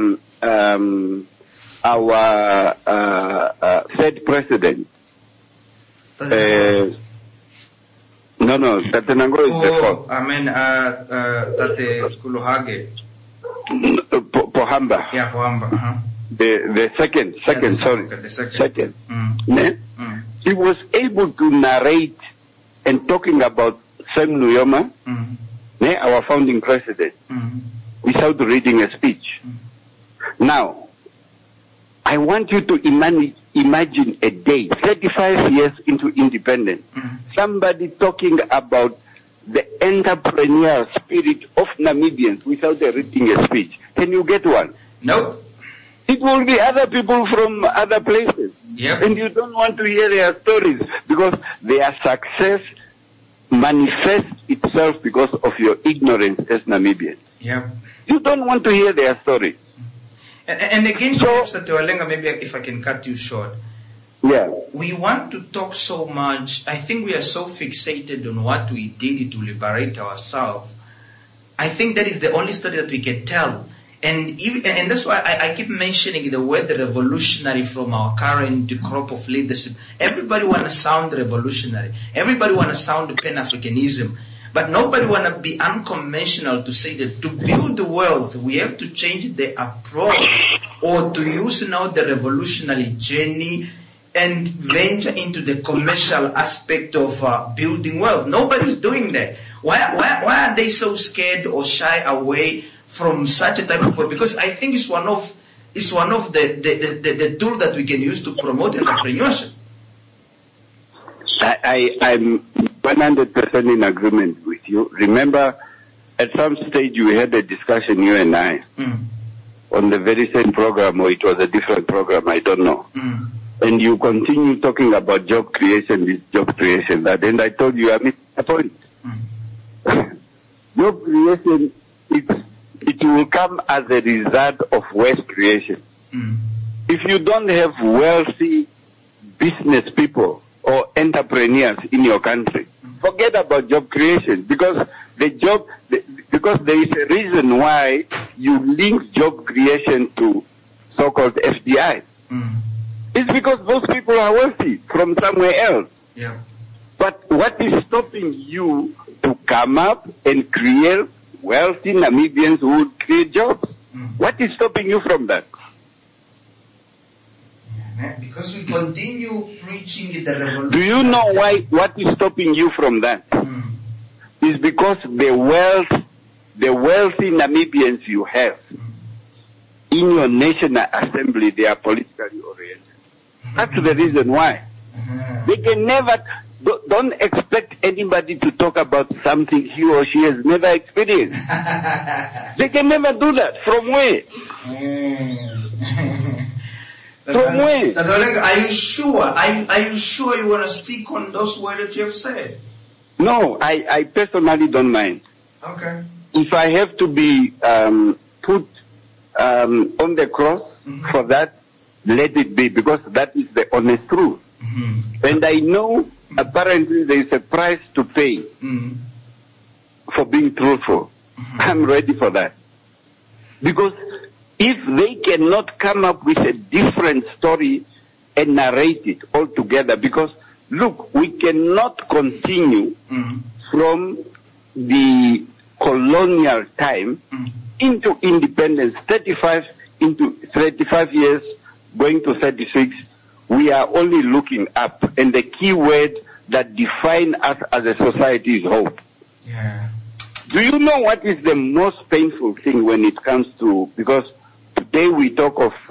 our third president, Tatenango is the fourth. Tate Kuluhage. Pohamba. Yeah, Pohamba. The second. He was able to narrate and talking about Sam Nujoma, our founding president, without reading a speech. Now, I want you to imagine a day, 35 years into independence, somebody talking about the entrepreneurial spirit of Namibians without reading a speech. Can you get one? No. It will be other people from other places. Yep. And you don't want to hear their stories because their success manifests itself because of your ignorance as Namibians. Yep. You don't want to hear their stories. And again, Mr. Tewalenga, maybe if I can cut you short. Yeah. We want to talk so much. I think we are so fixated on what we did to liberate ourselves. I think that is the only story that we can tell. And that's why I keep mentioning the word revolutionary from our current crop of leadership. Everybody want to sound revolutionary. Everybody want to sound Pan-Africanism. But nobody want to be unconventional to say that to build the wealth, we have to change the approach or to use now the revolutionary journey and venture into the commercial aspect of building wealth. Nobody's doing that. Why are they so scared or shy away from such a type of work? Because I think it's one of the tool that we can use to promote entrepreneurship. I'm 100% in agreement with you. Remember, at some stage we had a discussion, you and I, on the very same program, or it was a different program, I don't know. And you continue talking about job creation, this job creation, that, and I told you, I missed the point. Job creation, it will come as a result of wealth creation. If you don't have wealthy business people or entrepreneurs in your country, forget about job creation, because because there is a reason why you link job creation to so-called FDI. It's because those people are wealthy from somewhere else. Yeah. But what is stopping you to come up and create wealthy Namibians who would create jobs? What is stopping you from that? Because we continue preaching the revolution. Do you know why? What is stopping you from that? It's because the wealthy Namibians you have in your National Assembly, they are politically oriented. That's the reason why. They can never, don't expect anybody to talk about something he or she has never experienced. They can never do that. From where? From where? Are you sure? Are you sure you want to stick on those words that you have said? No, I personally don't mind. Okay. If I have to be put on the cross for that, let it be, because that is the honest truth. And I know apparently there is a price to pay for being truthful. I'm ready for that. Because if they cannot come up with a different story and narrate it all together, because look, we cannot continue from the colonial time into independence, 35 years, going to 36, we are only looking up. And the key word that defines us as a society is hope. Yeah. Do you know what is the most painful thing when it comes to, because today we talk of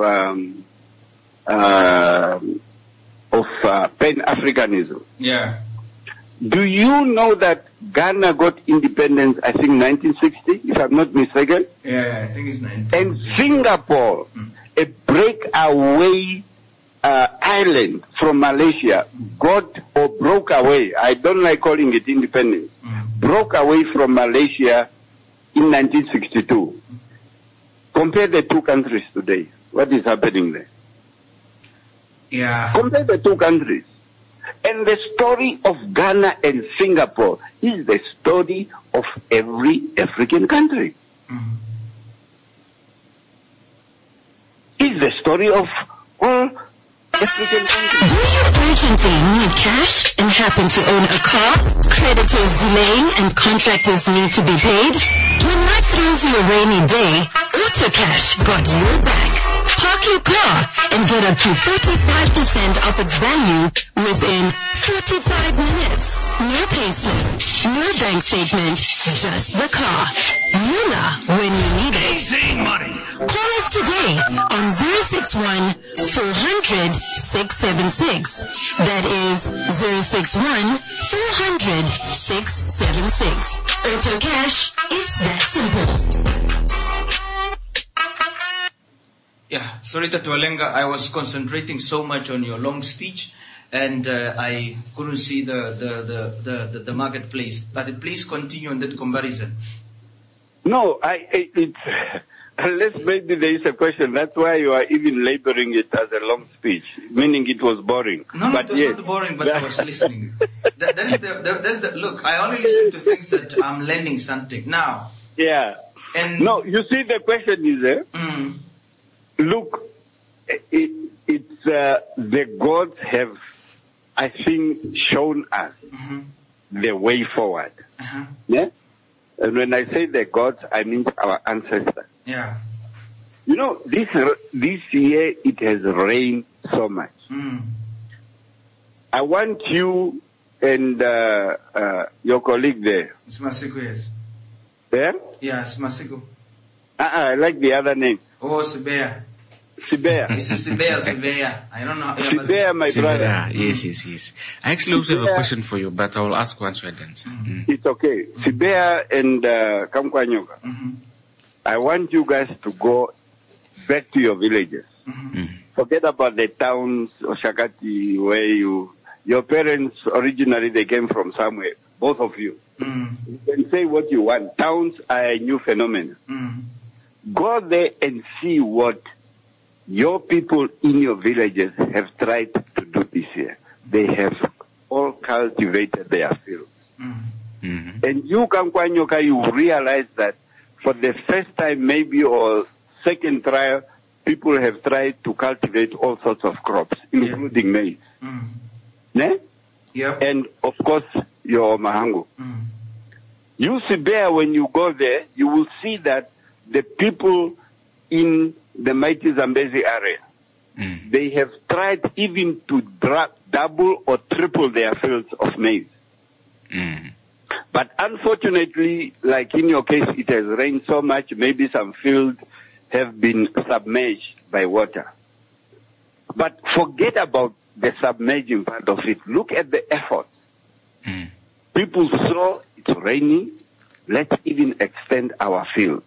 Pan-Africanism. Yeah. Do you know that Ghana got independence, I think, 1960, if I'm not mistaken? Yeah, I think it's 19. And Singapore, a breakaway island from Malaysia, broke away. I don't like calling it independence. Broke away from Malaysia in 1962. Compare the two countries today. What is happening there? Yeah. Compare the two countries. And the story of Ghana and Singapore is the story of every African country. It's the story of all African countries. Do you urgently need cash and happen to own a car? Creditors delaying and contractors need to be paid? When life throws you a rainy day, AutoCash got your back. Park your car and get up to 45% of its value within 45 minutes. No payslip, no bank statement, just the car. Mula when you need it. Money. Call us today on 061-400-676. That is 061-400-676. AutoCash, it's that simple. Yeah, sorry Tatu Alenga, I was concentrating so much on your long speech and I couldn't see the marketplace. But please continue on that comparison. No, unless maybe there is a question. That's why you are even laboring it as a long speech, meaning it was boring. No, it was not boring, but I was listening. Look, I only listen to things that I'm learning something. Now. Yeah. And no, you see the question is, look, it's the gods have, I think, shown us the way forward. Yeah? And when I say the gods, I mean our ancestors. Yeah. You know, this year it has rained so much. I want you and your colleague there. It's Masiko, yes. Yeah? Yeah, it's Masiko. I like the other name. Oh, Sibea. Sibea. This is Sibea. I don't know. Yeah, Sibea, my brother. Yes. I actually also have a question for you, but I will ask once we're done. It's okay. Sibea and Kamkwanyoka, I want you guys to go back to your villages. Forget about the towns or Shakati where your parents originally they came from somewhere, both of you. You can say what you want. Towns are a new phenomenon. Go there and see what your people in your villages have tried to do this year. They have all cultivated their fields. And you, Kamkwanyoka, you realize that for the first time maybe or second trial, people have tried to cultivate all sorts of crops, including maize. Ne? And of course, your mahango. You Sibea, when you go there, you will see that the people in the mighty Zambezi area, they have tried even to double or triple their fields of maize. But unfortunately, like in your case, it has rained so much, maybe some fields have been submerged by water. But forget about the submerging part of it. Look at the effort. People saw it's raining. Let's even extend our fields.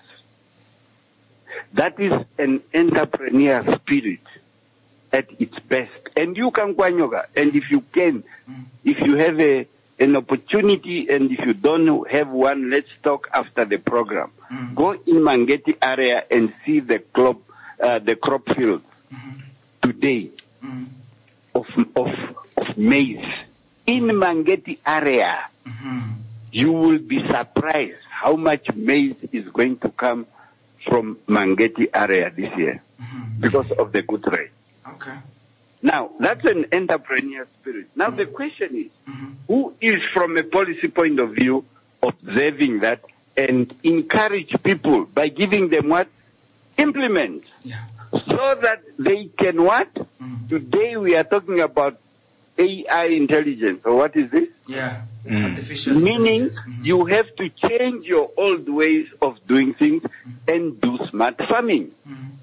That is an entrepreneur spirit at its best. And you can Kamkwanyoka, and if you can, if you have an opportunity, and if you don't have one, let's talk after the program. Go in Mangeti area and see the crop fields today of maize. In Mangeti area, you will be surprised how much maize is going to come from Mangeti area this year because of the good rain. Okay. Now, that's an entrepreneur spirit. Now, the question is, who is, from a policy point of view, observing that and encourage people by giving them what? Implements. So that they can what? Today we are talking about AI intelligence. So what is this? Artificial Meaning you have to change your old ways of doing things and do smart farming.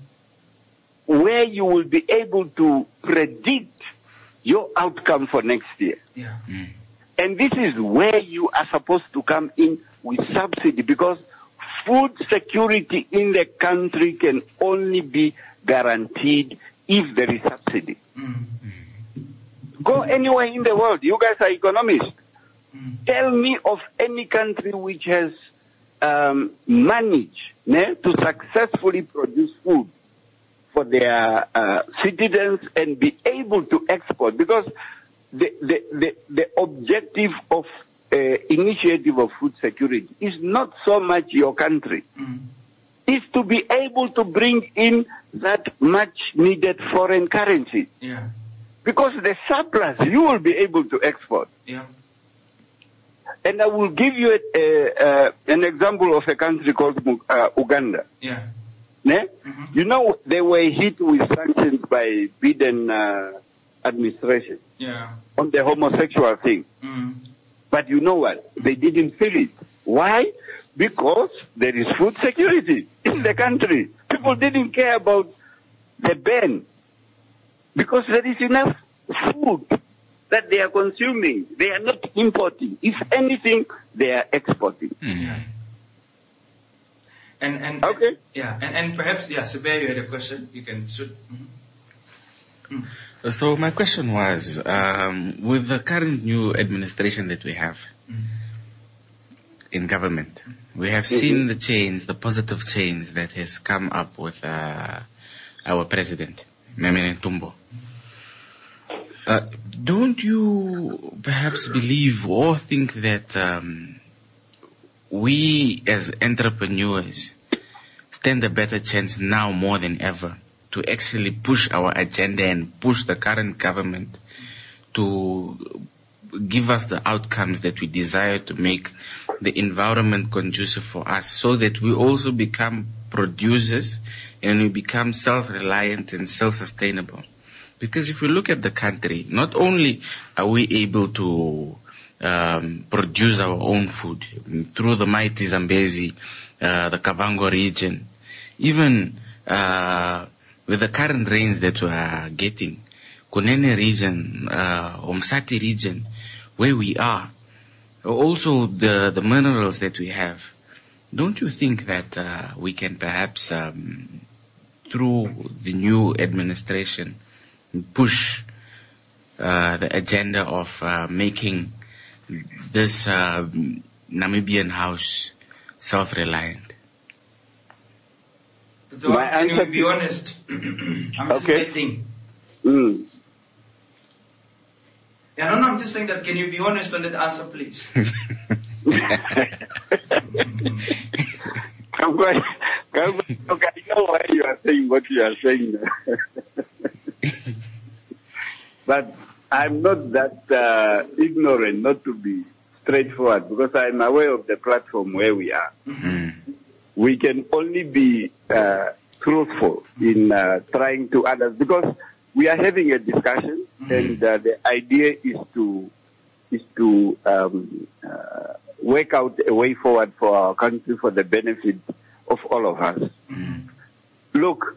Where you will be able to predict your outcome for next year. And this is where you are supposed to come in with subsidy, because food security in the country can only be guaranteed if there is subsidy. Go anywhere in the world. You guys are economists. Tell me of any country which has managed to successfully produce food for their citizens and be able to export, because the objective of initiative of food security is not so much your country. Is to be able to bring in that much needed foreign currency. Because the surplus you will be able to export. And I will give you an example of a country called Uganda. You know, they were hit with sanctions by Biden administration on the homosexual thing. But you know what? They didn't feel it. Why? Because there is food security in the country. People didn't care about the ban because there is enough food that they are consuming. They are not importing. If anything, they are exporting. And perhaps Sibea, you had a question. You can shoot. So my question was, with the current new administration that we have in government, we have seen the change, the positive change that has come up with our president, Memele Ntumbo. Don't you perhaps believe or think that we as entrepreneurs stand a better chance now more than ever to actually push our agenda and push the current government to give us the outcomes that we desire to make the environment conducive for us, so that we also become producers and we become self-reliant and self-sustainable? Because if you look at the country, not only are we able to produce our own food through the mighty Zambezi, the Kavango region, even with the current rains that we are getting, Kunene region, Umsati region, where we are, also the minerals that we have, don't you think that we can perhaps, through the new administration, push the agenda of making this Namibian house self-reliant? Can you be honest? I'm just saying. Yeah, no, I'm just saying that. Can you be honest on that answer, please? I know why you are saying what you are saying. But I'm not that ignorant not to be straightforward, because I'm aware of the platform where we are. We can only be truthful in trying to others, because we are having a discussion, and the idea is to work out a way forward for our country for the benefit of all of us. Look,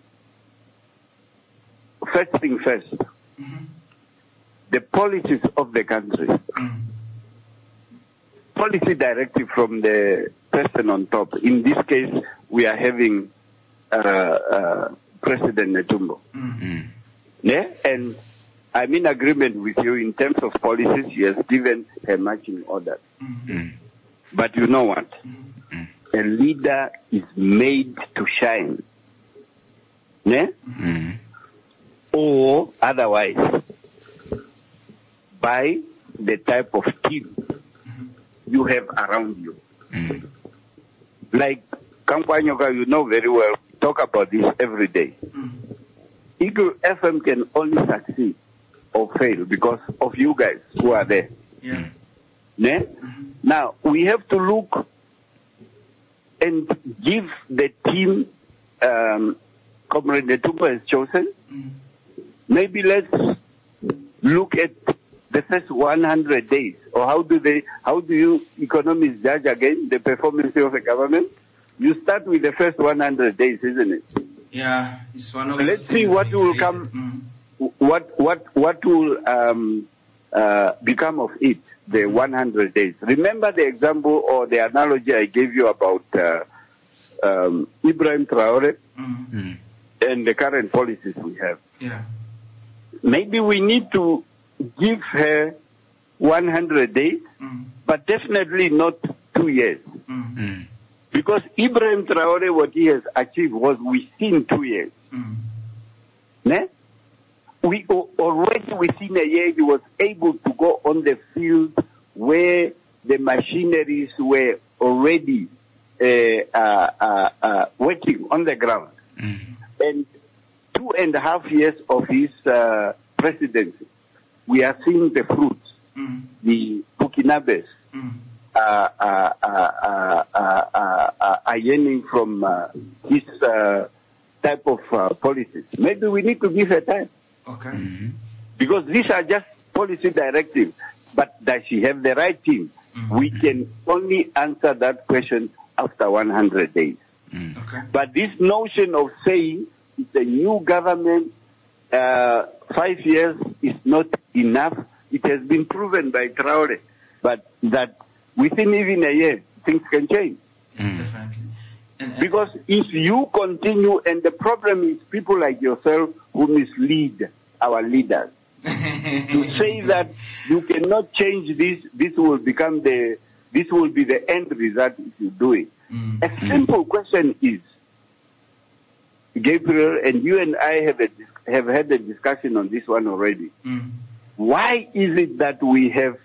first thing first, the policies of the country, policy directive from the person on top. In this case, we are having President Netumbo. Yeah? And I'm in agreement with you in terms of policies. He has given her marching orders. But you know what? A leader is made to shine. Yeah? Or otherwise, by the type of team you have around you. Like Kampanyoka, you know very well, talk about this every day. Eagle FM can only succeed or fail because of you guys who are there. Yeah? Now, we have to look and give the team Comrade Netumbo has chosen. Maybe let's look at the first 100 days, or how do you economists judge again the performance of a government? You start with the first 100 days, isn't it? Yeah, it's one of. Let's see what will come. What will become of it? The 100 days. Remember the example or the analogy I gave you about Ibrahim Traore and the current policies we have. Yeah. Maybe we need to give her 100 days, but definitely not 2 years. Because Ibrahim Traore, what he has achieved was within 2 years. Ne? We already within a year, he was able to go on the field where the machineries were already working on the ground. And 2.5 years of his presidency, we are seeing the fruits, the Burkinabes are yearning from his type of policies. Maybe we need to give her time. Okay. Because these are just policy directives. But does she have the right team? We can only answer that question after 100 days. Okay. But this notion of saying it's a new government, 5 years is not enough. It has been proven by Traore, but that within even a year, things can change. Definitely. Because if you continue, and the problem is people like yourself who mislead our leaders to say that you cannot change this will be the end result if you do it. A simple question is, Gabriel, and you and I have had a discussion on this one already. Why is it that we have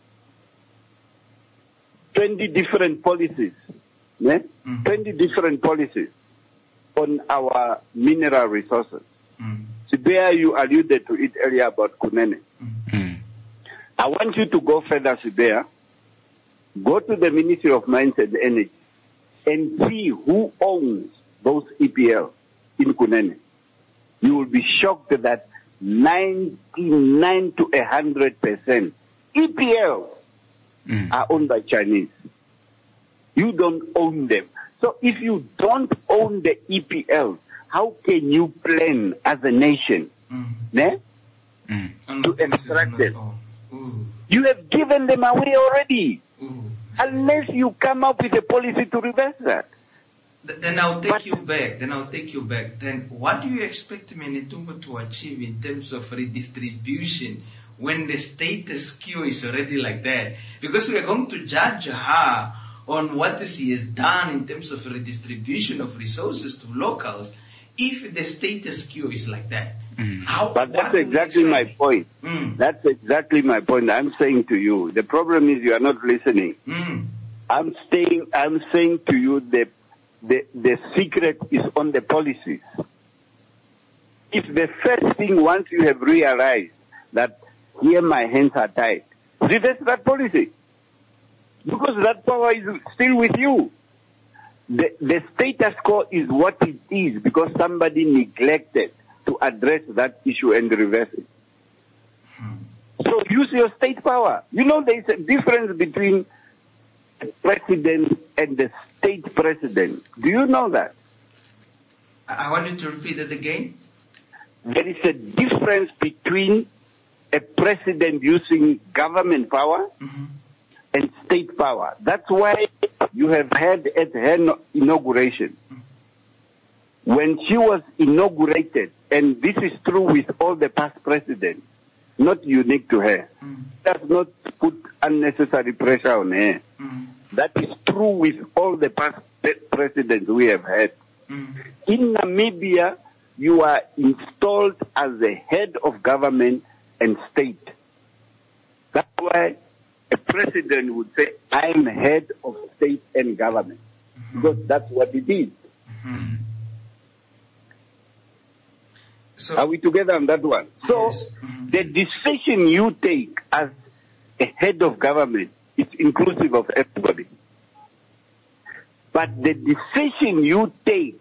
20 different policies, 20 different policies on our mineral resources? Sibea, you alluded to it earlier about Kunene. I want you to go further, Sibea. Go to the Ministry of Mines and Energy and see who owns those EPL in Kunene. You will be shocked that 99 to 100% EPL are owned by Chinese. You don't own them. So if you don't own the EPL, how can you plan as a nation to extract them? You have given them away already. Unless you come up with a policy to reverse that. Then I'll take you back. Then what do you expect Menetumbo to achieve in terms of redistribution when the status quo is already like that? Because we are going to judge her on what she has done in terms of redistribution of resources to locals if the status quo is like that. But that's exactly my point. That's exactly my point. I'm saying to you, the problem is you are not listening. I'm saying to you the secret is on the policies. If the first thing, once you have realized that here my hands are tied, reverse that policy. Because that power is still with you. The status quo is what it is because somebody neglected to address that issue and reverse it. So use your state power. You know there is a difference between the president and the state president. Do you know that? I want you to repeat it again. There is a difference between a president using government power and state power. That's why you have had at her inauguration, when she was inaugurated, and this is true with all the past presidents, not unique to her, does not put unnecessary pressure on her. That is true with all the past presidents we have had. In Namibia, you are installed as the head of government and state. That's why a president would say, I am head of state and government. Because that's what it is. So, are we together on that one? So, yes. The decision you take as a head of government is inclusive of everybody. But the decision you take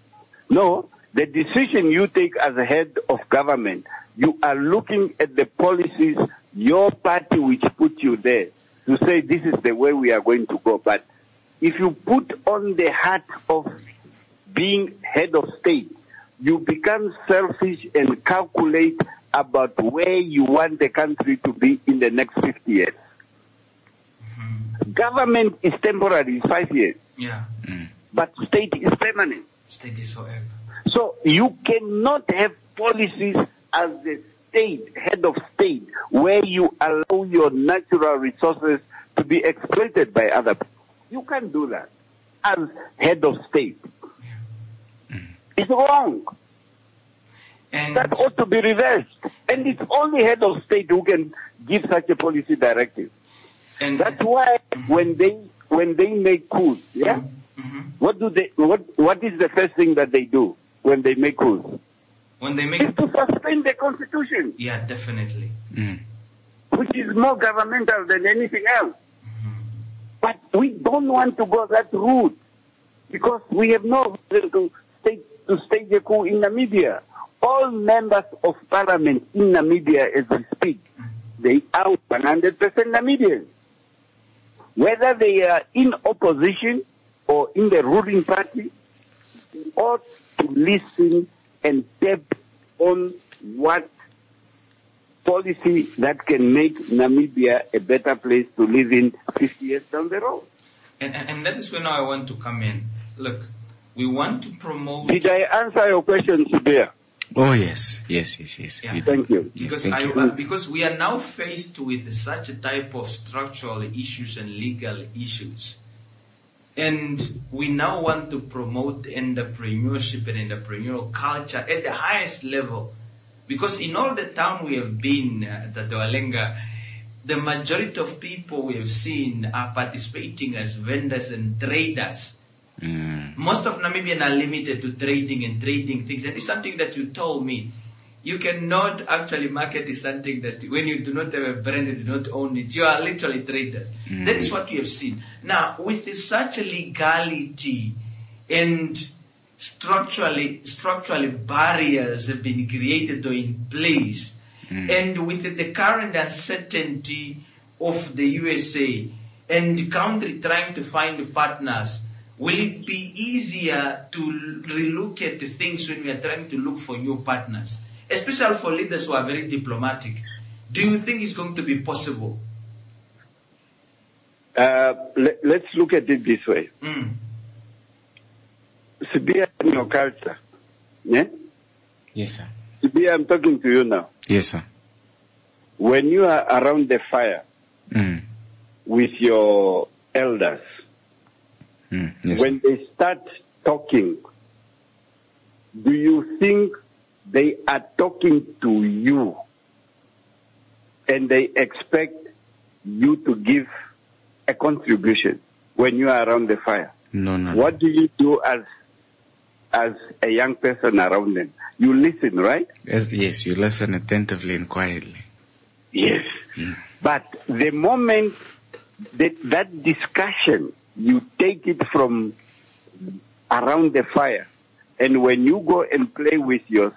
as a head of government, you are looking at the policies, your party which put you there, to say this is the way we are going to go. But if you put on the hat of being head of state, you become selfish and calculate about where you want the country to be in the next 50 years. Government is temporary, it's 5 years. Yeah. But state is permanent. State is forever. So you cannot have policies as the state, head of state, where you allow your natural resources to be exploited by other people. You can't do that as head of state. It's wrong. And that ought to be reversed. And it's only head of state who can give such a policy directive. And that's why when they make coups, what is the first thing that they do when they make coups? When they make is to suspend the constitution. Yeah, definitely. Which is more governmental than anything else. But we don't want to go that route because we have no reason to stage a coup in Namibia. All members of parliament in Namibia as we speak, they are 100% Namibians. Whether they are in opposition or in the ruling party, they ought to listen and tap on what policy that can make Namibia a better place to live in 50 years down the road. And that is where now I want to come in. Look, we want to promote... Did I answer your question, Subir? Oh, yes. Yeah. Thank you. Because, because we are now faced with such a type of structural issues and legal issues. And we now want to promote entrepreneurship and entrepreneurial culture at the highest level. Because in all the time we have been, Dr. Walenga, the majority of people we have seen are participating as vendors and traders. Most of Namibians are limited to trading and trading things. And it's something that you told me. You cannot actually market something that when you do not have a brand and do not own it, you are literally traders. That is what we have seen. Now, with such a legality and structurally barriers have been created or in place, and with the current uncertainty of the USA and the country trying to find partners, will it be easier to relook at the things when we are trying to look for new partners, especially for leaders who are very diplomatic? Do you think it's going to be possible? Let's look at it this way. Sibia, in your culture, yeah? Yes, sir. Sibia, I'm talking to you now. Yes, sir. When you are around the fire with your elders, yes, when they start talking, do you think they are talking to you and they expect you to give a contribution when you are around the fire? No. What do you do as a young person around them? You listen, right? Yes, you listen attentively and quietly. Yes. But the moment that discussion, you take it from around the fire, and when you go and play with your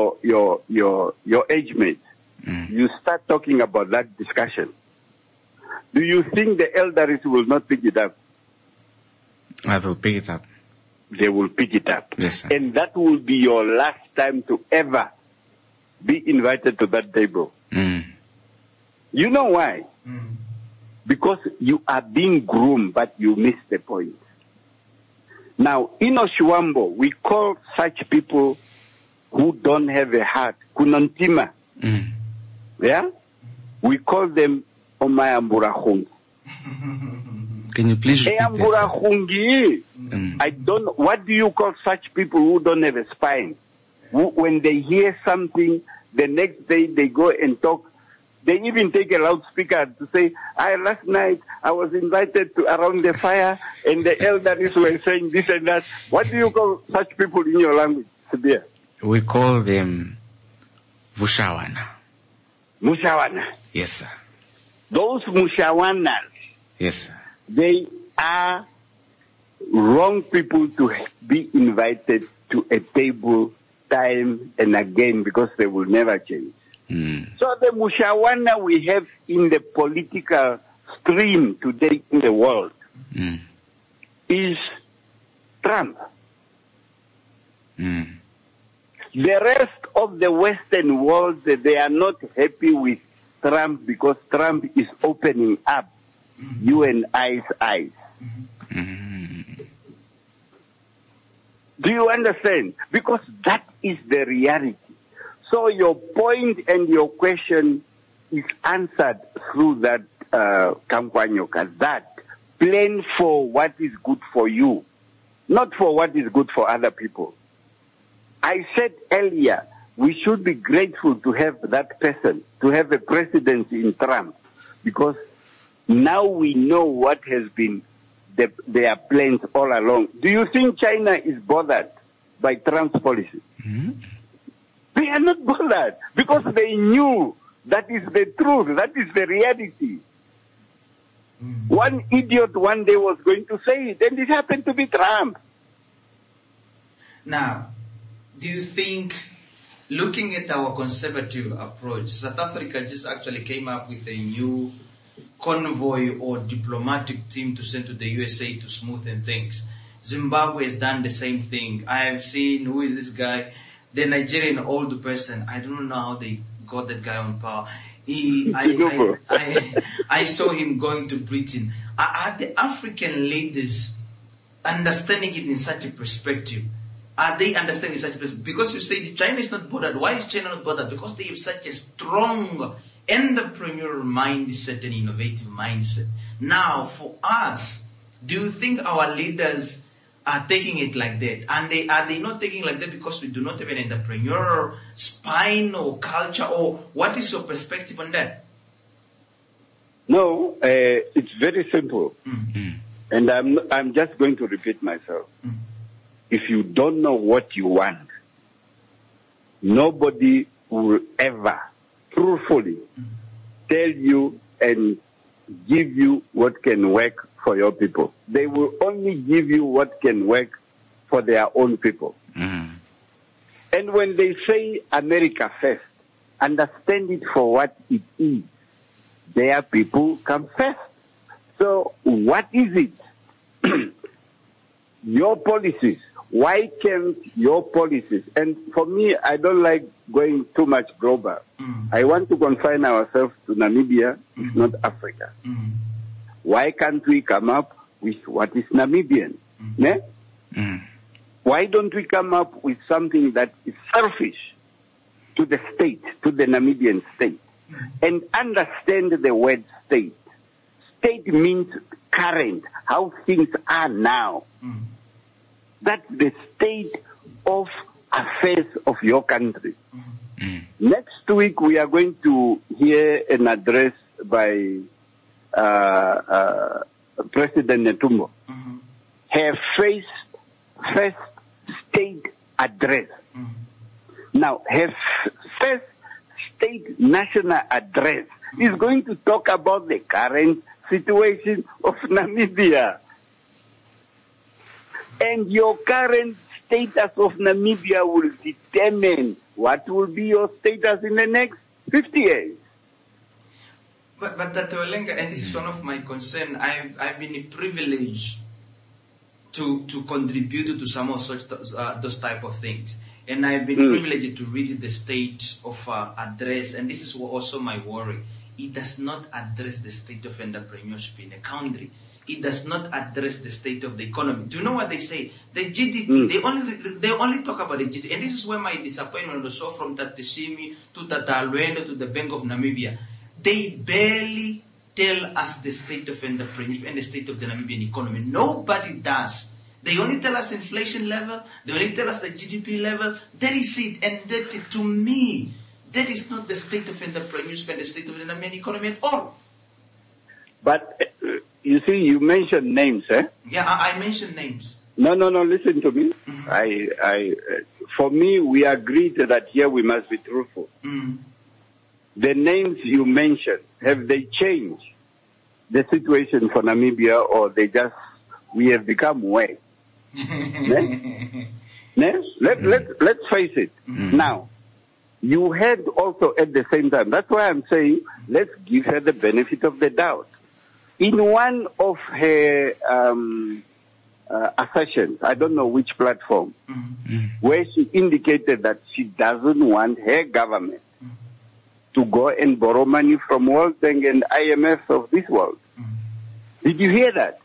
age mates, you start talking about that discussion. Do you think the elders will not pick it up? I will pick it up. They will pick it up. Yes, sir. And that will be your last time to ever be invited to that table. You know why? Because you are being groomed, but you miss the point. Now, in Oshuambo, we call such people who don't have a heart, kunantima. Yeah? We call them omayamburahungi. Can you please repeat that? I don't. What do you call such people who don't have a spine? Who, when they hear something, the next day they go and talk. They even take a loudspeaker to say, last night I was invited to around the fire and the elders were saying this and that. What do you call such people in your language, Sabir? We call them Mushawana. Mushawana. Yes, sir. Those Mushawanas, yes, sir, they are wrong people to be invited to a table time and again because they will never change. So the Mushawana we have in the political stream today in the world is Trump. The rest of the Western world, they are not happy with Trump because Trump is opening up you and I's eyes. Do you understand? Because that is the reality. So your point and your question is answered through that Kamkwanyoka, that plan for what is good for you, not for what is good for other people. I said earlier, we should be grateful to have that person, to have a presidency in Trump, because now we know what has been their plans all along. Do you think China is bothered by Trump's policy? They are not bothered because they knew that is the truth, that is the reality. One idiot one day was going to say it, and it happened to be Trump. Now, do you think, looking at our conservative approach, South Africa just actually came up with a new convoy or diplomatic team to send to the USA to smoothen things. Zimbabwe has done the same thing. I have seen, who is this guy? The Nigerian old person. I don't know how they got that guy on power. I saw him going to Britain. Are the African leaders understanding it in such a perspective? Are they understanding such a perspective? Because you say China is not bothered. Why is China not bothered? Because they have such a strong entrepreneurial mindset and innovative mindset. Now, for us, do you think our leaders are taking it like that? And are they not taking it like that because we do not have an entrepreneurial spine or culture? Or what is your perspective on that? No, it's very simple. And I'm just going to repeat myself. If you don't know what you want, nobody will ever truthfully tell you and give you what can work for your people. They will only give you what can work for their own people. And when they say America first, understand it for what it is. Their people come first. So what is it your policies. Why can't your policies? And for me, I don't like going too much global. I want to confine ourselves to Namibia, if not Africa. Why can't we come up with what is Namibian? Ne? Why don't we come up with something that is selfish to the state, to the Namibian state, and understand the word state? State means current, how things are now. That's the state of affairs of your country. Next week, we are going to hear an address by President Netumbo. Her first state address. Now, her first state national address is going to talk about the current situation of Namibia. And your current status of Namibia will determine what will be your status in the next 50 years. But Dr. Olenga, and this is one of my concerns, I've been privileged to contribute to some of such those type of things. And I've been privileged to read the state of address, and this is also my worry. It does not address the state of entrepreneurship in a country. It does not address the state of the economy. Do you know what they say? The GDP, they only talk about the GDP. And this is where my disappointment was so from Tatsimi to Tata Alwendo to the Bank of Namibia. They barely tell us the state of entrepreneurship and the state of the Namibian economy. Nobody does. They only tell us inflation level. They only tell us the GDP level. That is it. And that, to me, that is not the state of entrepreneurship and the state of the Namibian economy at all. But you see, you mentioned names, eh? Yeah, I mentioned names. No, listen to me. For me, we agreed that here we must be truthful. The names you mentioned, have they changed the situation for Namibia, or we have become way? Let's face it. Now, you had also at the same time, that's why I'm saying, let's give her the benefit of the doubt. In one of her assertions, I don't know which platform, where she indicated that she doesn't want her government to go and borrow money from World Bank and IMF of this world. Did you hear that?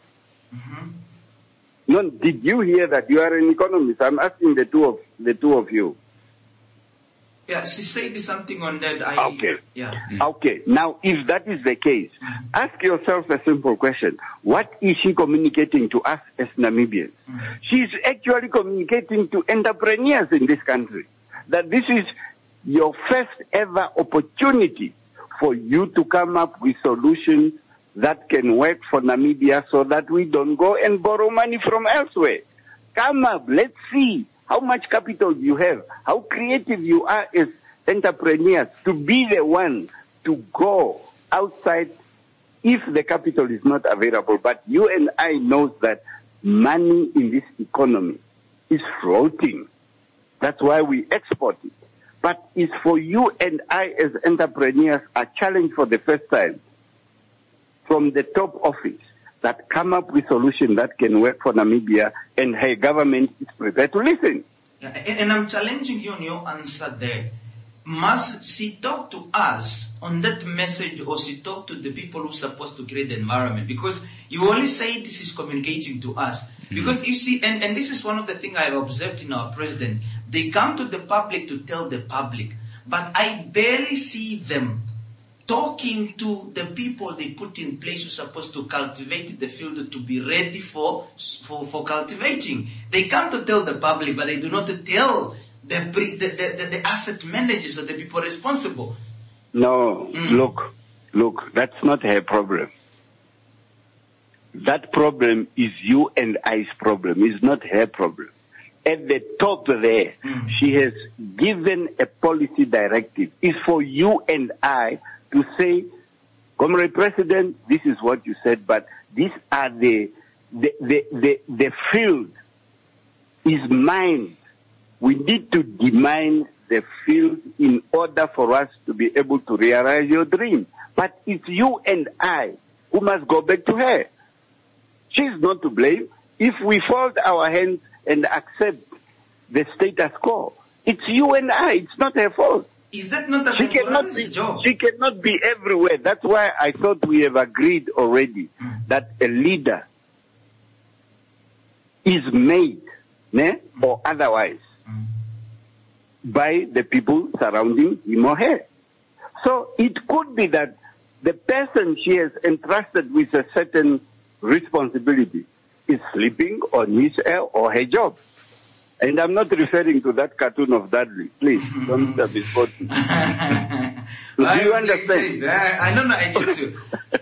No, did you hear that? You are an economist. I'm asking the two of you. Yeah, she said something on that. Okay. Yeah. Okay. Now, if that is the case, ask yourself a simple question. What is she communicating to us as Namibians? She's actually communicating to entrepreneurs in this country that this is your first ever opportunity for you to come up with solutions that can work for Namibia so that we don't go and borrow money from elsewhere. Come up. Let's see how much capital you have, how creative you are as entrepreneurs to be the one to go outside if the capital is not available. But you and I know that money in this economy is floating. That's why we export it. But it's for you and I as entrepreneurs a challenge for the first time from the top office that come up with solutions that can work for Namibia, and her government is prepared to listen. Yeah, and I'm challenging you on your answer there. Must she talk to us on that message, or she talk to the people who are supposed to create the environment? Because you only say this is communicating to us. Because you see, and this is one of the things I've observed in our president. They come to the public to tell the public, but I barely see them talking to the people they put in place who are supposed to cultivate the field to be ready for cultivating. They come to tell the public, but they do not tell the asset managers or the people responsible. No, look, that's not her problem. That problem is you and I's problem. It's not her problem. At the top there, she has given a policy directive. It's for you and I to say, Comrade President, this is what you said, but these are the field is mine. We need to demand the field in order for us to be able to realize your dream. But it's you and I who must go back to her. She's not to blame. if we fold our hands and accept the status quo, it's you and I. It's not her fault. Is that not a job? She cannot be everywhere. That's why I thought we have agreed already that a leader is made, or otherwise, by the people surrounding him or her. So it could be that the person she has entrusted with a certain responsibility is sleeping on his or her job. And I'm not referring to that cartoon of Dudley. Please, don't misquote me. Do you understand? I know, I get you.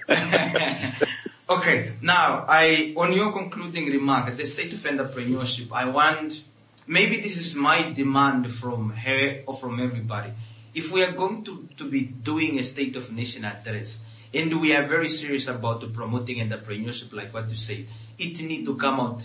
Okay, now, on your concluding remark, the state of entrepreneurship, maybe this is my demand from her or from everybody. If we are going to be doing a State of Nation address, and we are very serious about promoting entrepreneurship, like what you say, it need to come out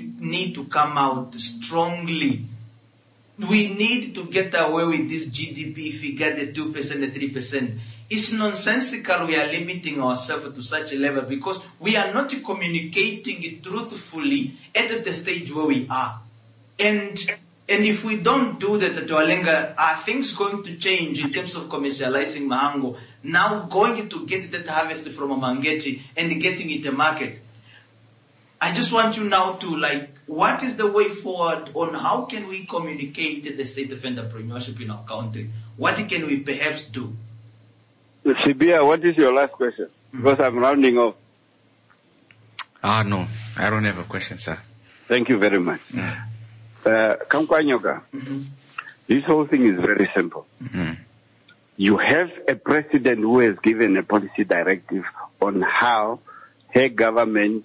strongly. We need to get away with this GDP figure, the 2%, the 3%. It's nonsensical we are limiting ourselves to such a level because we are not communicating it truthfully at the stage where we are. And if we don't do that, Tualenga, are things going to change in terms of commercializing Mahango? Now going to get that harvest from a Mangechi and getting it a market. I just want you now to what is the way forward on how can we communicate the state of entrepreneurship in our country? What can we perhaps do? Sibia, what is your last question? Because I'm rounding off. No, I don't have a question, sir. Thank you very much. Kamkwanyoka, this whole thing is very simple. You have a president who has given a policy directive on how her government,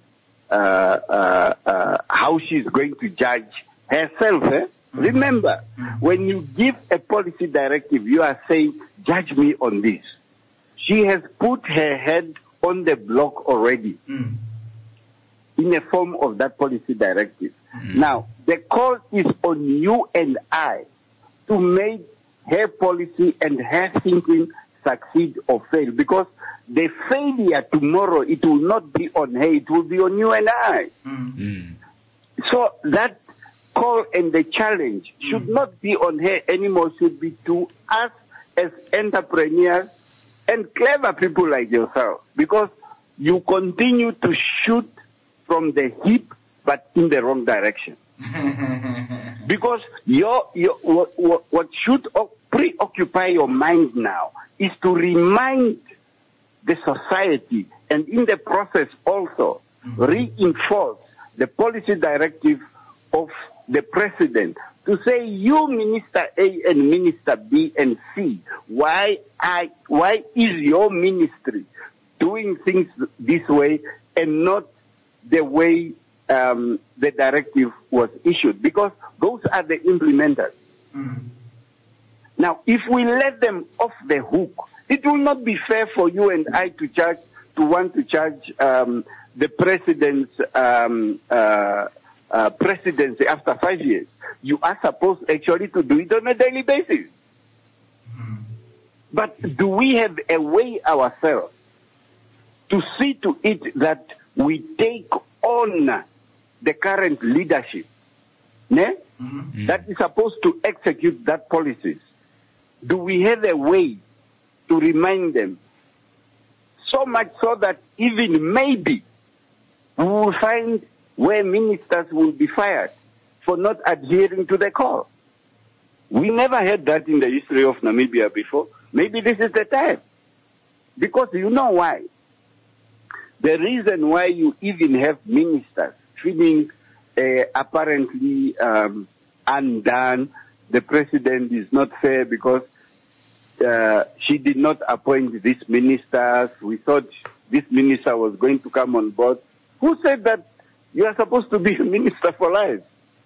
how she's going to judge herself. Remember, when you give a policy directive, you are saying, judge me on this. She has put her head on the block already in the form of that policy directive. Now, the call is on you and I to make her policy and her thinking succeed or fail, because the failure tomorrow, it will not be on her, it will be on you and I. So that call and the challenge should not be on her anymore, should be to us as entrepreneurs and clever people like yourself, because you continue to shoot from the hip but in the wrong direction. Because what should preoccupy your mind now is to remind the society and in the process also reinforce the policy directive of the president to say, you Minister A and Minister B and C, why is your ministry doing things this way and not the way the directive was issued? Because those are the implementers. Now, if we let them off the hook, it will not be fair for you and I to want to charge the president's presidency after 5 years. You are supposed actually to do it on a daily basis. But do we have a way ourselves to see to it that we take on the current leadership that is supposed to execute that policies? Do we have a way to remind them? So much so that even maybe we will find where ministers will be fired for not adhering to the call. We never had that in the history of Namibia before. Maybe this is the time. Because you know why? The reason why you even have ministers feeling apparently undone, the president is not fair because she did not appoint these ministers. We thought this minister was going to come on board. Who said that you are supposed to be a minister for life?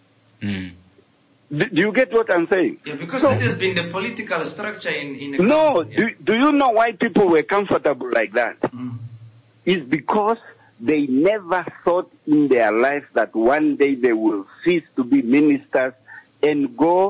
Do you get what I'm saying? Yeah, because that has been the political structure in the No, country. do you know why people were comfortable like that? It's because they never thought in their life that one day they will cease to be ministers and go.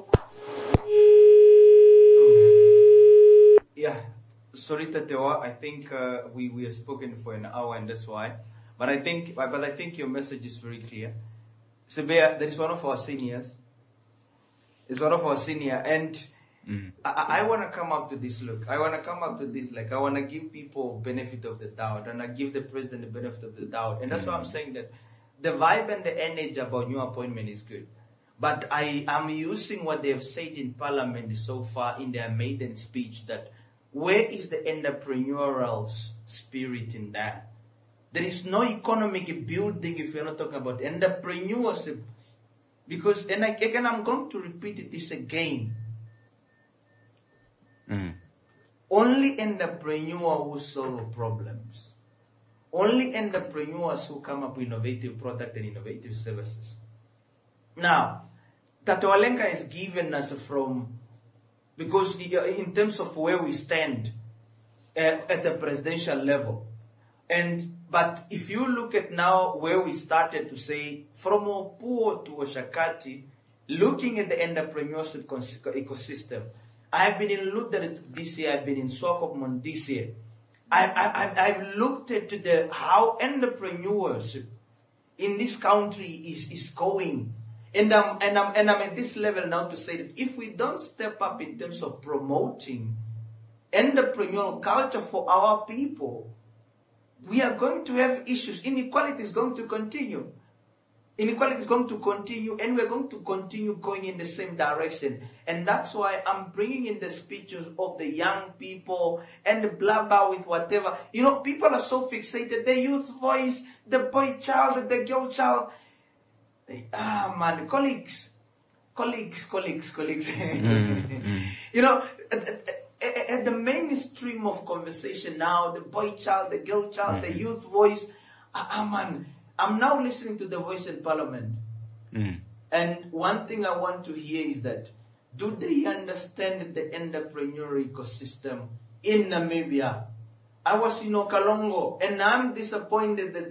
Yeah, sorry Tatewa, I think we have spoken for an hour and that's why. But I think your message is very clear. Sebea, that is one of our seniors. It's one of our senior, and I want to come up to this. Look, I want to come up to this. Like, I want to give people benefit of the doubt, and I give the president the benefit of the doubt, and that's why I'm saying that the vibe and the energy about new appointment is good. But I am using what they have said in Parliament so far in their maiden speech, that where is the entrepreneurial spirit in that? There is no economic building if you're not talking about entrepreneurship. Because, and again, I'm going to repeat this again. Only entrepreneurs who solve problems. Only entrepreneurs who come up with innovative products and innovative services. Now, Tato Alenga has given us because in terms of where we stand at the presidential level, but if you look at now where we started to say, from Opuo to Oshakati, looking at the entrepreneurship ecosystem, I've been in Luther this year, I've been in Swakopmund this year. I've looked at how entrepreneurship in this country is going. And I'm at this level now to say that if we don't step up in terms of promoting entrepreneurial culture for our people, we are going to have issues. Inequality is going to continue. Inequality is going to continue, and we're going to continue going in the same direction. And that's why I'm bringing in the speeches of the young people and the blah blah with whatever. You know, people are so fixated. The youth voice, the boy child, the girl child. Man, colleagues. You know, at the mainstream of conversation now, the boy child, the girl child, the youth voice. Man, I'm now listening to the voice in Parliament. And one thing I want to hear is that, do they understand the entrepreneurial ecosystem in Namibia? I was in Okalongo, and I'm disappointed that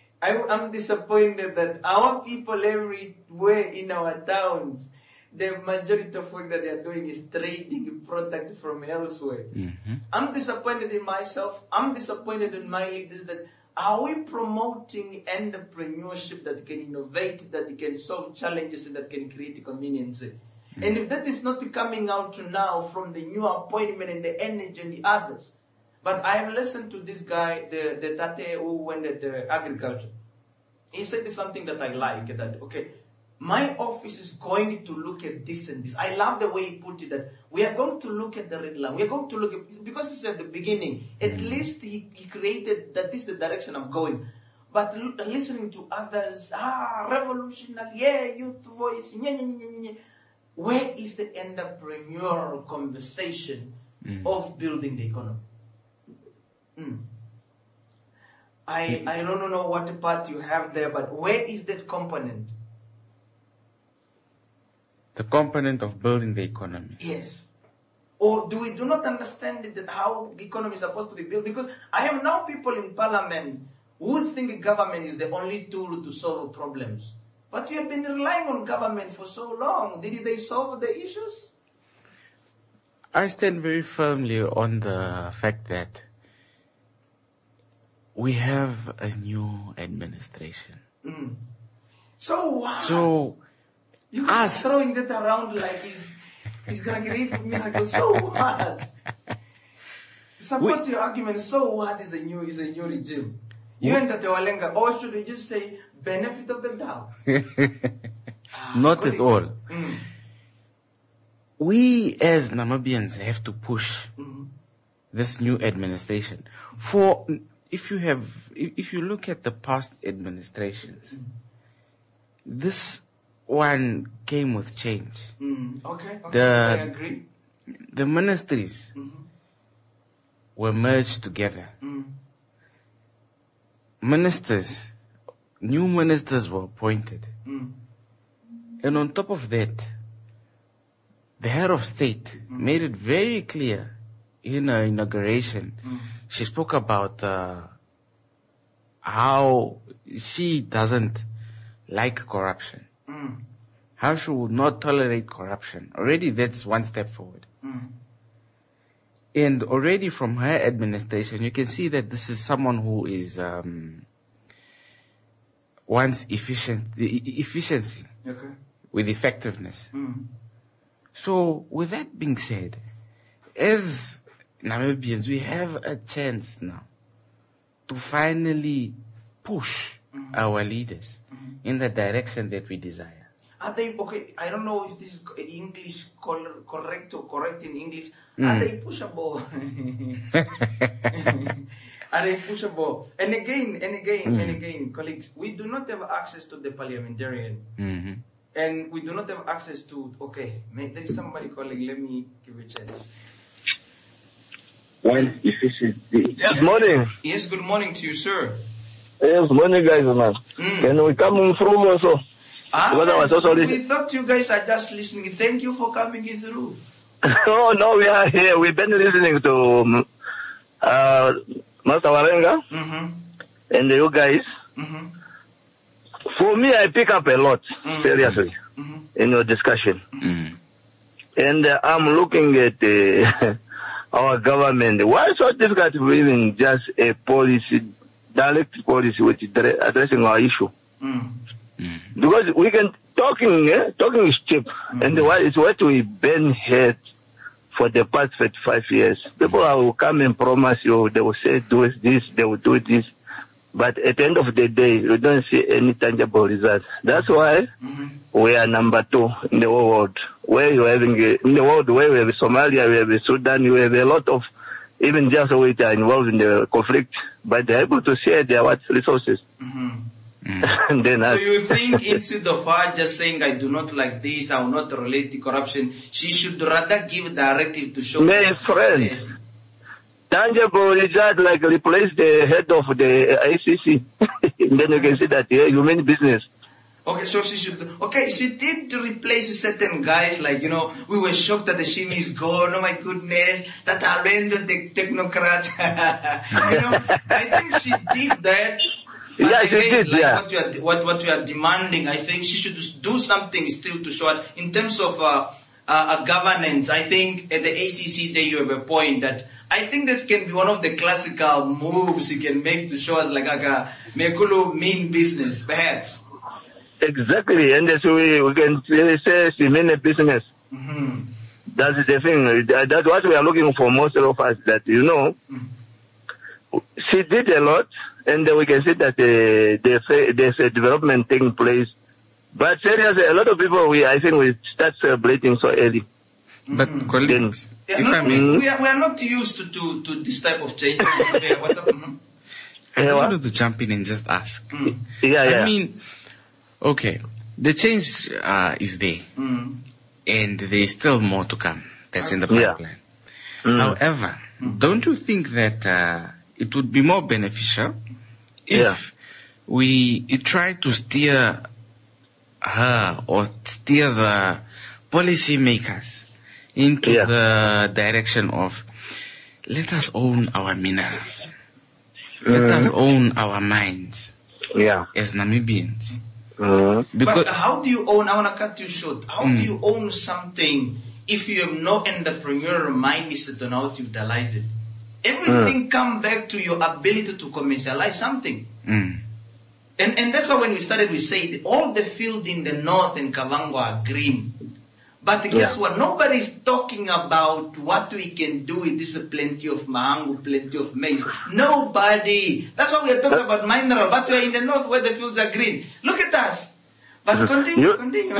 our people everywhere in our towns, the majority of work that they are doing is trading product from elsewhere. I'm disappointed in myself. I'm disappointed in my leaders. That are we promoting entrepreneurship that can innovate, that can solve challenges, and that can create convenience? And if that is not coming out now from the new appointment and the energy and the others, but I have listened to this guy, the Tate who went at the agriculture. He said something that I like, that, okay, my office is going to look at this and this. I love the way he put it, that we are going to look at the red line. We are going to look at, because it's at the beginning, at least he created that this is the direction I'm going. But listening to others, revolutionary, youth voice, where is the entrepreneurial conversation of building the economy? I don't know what part you have there, but where is that component? The component of building the economy. Yes. Or do we do not understand that how the economy is supposed to be built? Because I have now people in Parliament who think government is the only tool to solve problems. But you have been relying on government for so long. Did they solve the issues? I stand very firmly on the fact that we have a new administration. So what? So you are throwing that around like he's going to create a miracle. So what? Support your argument. So what is a new regime? You and Tato Alenga, or should we just say benefit of the doubt? Not at all. We as Namibians have to push this new administration. For if you look at the past administrations, this one came with change. Okay, I agree. The ministries were merged together. New ministers were appointed. And on top of that, the head of state made it very clear in her inauguration. She spoke about how she doesn't like corruption. How she would not tolerate corruption. Already that's one step forward. And already from her administration, you can see that this is someone who is wants efficiency Okay. with effectiveness. So, with that being said, as Namibians, we have a chance now to finally push our leaders in the direction that we desire. Are they, okay, I don't know if this is English correct or correct in English. Are they pushable? Are they pushable? And again, colleagues, we do not have access to the parliamentarian. And we do not have access to, okay, there is somebody calling, let me give a chance. Well, efficiency. Yes, morning. Yes, good morning to you, sir. Yes, morning, guys, man. Can we come through also? We thought you guys are just listening. Thank you for coming through. Oh, no, we are here. We've been listening to Master Warenga and you guys. For me, I pick up a lot, seriously, in your discussion. And I'm looking at our government. Why so difficult to even just a policy, direct policy which is addressing our issue? Because we can talking is cheap, and it's what we been heard for the past 35 years. People will come and promise you, they will say do this, they will do this, but at the end of the day, you don't see any tangible results. That's why we are number 2 in the world. Where you having in the world where we have Somalia, we have Sudan, we have a lot of even just which are involved in the conflict, but they're able to share their resources. And then so you think instead of her just saying, I do not like this, I will not relate to corruption, she should rather give directive to show... My friend, tangible result like replace the head of the ICC. And then you can see that, yeah, you mean business. Okay, so she should... Okay, she did replace certain guys, like, you know, we were shocked that the Shimi is gone, oh my goodness, that Alendo, the technocrat. You know, I think she did that. But yeah, again, she did, like yeah. What you are demanding, I think she should do something still to show it. In terms of a governance, I think at the ACC there you have a point that I think that can be one of the classical moves you can make to show us like a Mekulu mean business, perhaps. Exactly, and that's we can say she mean a business. That's the thing. That's what we are looking for most of us, that, you know, she did a lot. And we can see that there's a development taking place. But seriously, a lot of people, I think we start celebrating so early. But colleagues, we are not used to this type of change. What's up? I just wanted to jump in and just ask. I mean, okay, the change is there. And there's still more to come. That's in the pipeline. However, don't you think that it would be more beneficial if we try to steer her or steer the policymakers into the direction of, let us own our minerals, let us own our mines as Namibians. But how do you own, I want to cut you short, how do you own something if you have no entrepreneurial mindset on how to utilize it? Everything come back to your ability to commercialize something. And that's why when we started, we said all the fields in the north and Kavango are green. But guess what? Nobody's talking about what we can do with this plenty of mahangu, plenty of maize. Nobody. That's why we are talking about mineral. But we are in the north where the fields are green. Look at us. But continue.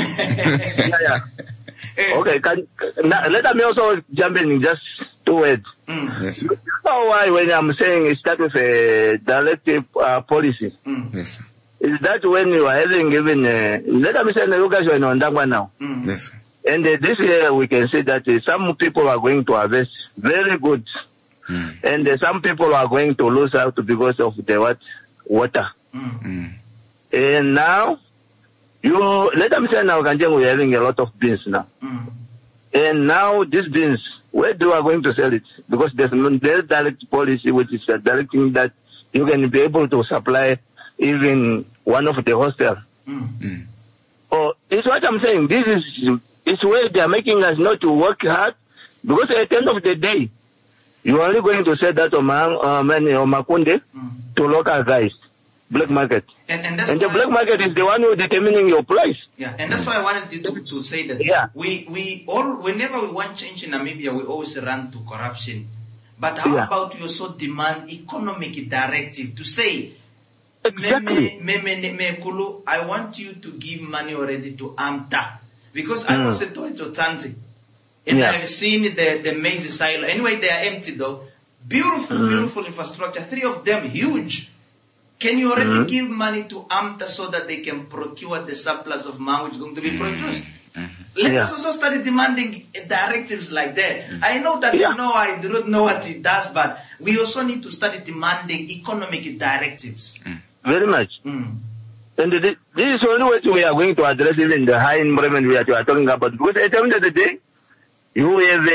Okay, let me also jump in just 2 words. Yes. You know why when I'm saying start with a directive policy? Yes. Is that when you are having given, let me say, you guys are in Ondangwa now. Yes. And this year we can see that some people are going to harvest very good. And some people are going to lose out because of the water. And now, let me say now, we're having a lot of beans now. And now these beans, where do we going to sell it? Because there's direct policy which is directing that you can be able to supply even one of the hostels. Oh, it's what I'm saying. This is it's where they are making us not to work hard, because at the end of the day, you are only going to say that Makunde to local guys. black market. And that's and the black market is the one who is determining your price. Yeah, and that's why I wanted you to say that we all, whenever we want change in Namibia, we always run to corruption. But how about you also demand economic directive to say, exactly. I want you to give money already to AMTA. Because I was a Toito Tanti. And I've seen the maize silo. Anyway, they are empty though. Beautiful infrastructure. 3 of them huge. Can you already give money to AMTA so that they can procure the surplus of mango which is going to be produced? Let us also start demanding directives like that. I know that I do not know what it does, but we also need to start demanding economic directives. Very much. And this is the only way we are going to address even the high environment we are talking about. Because at the end of the day, you have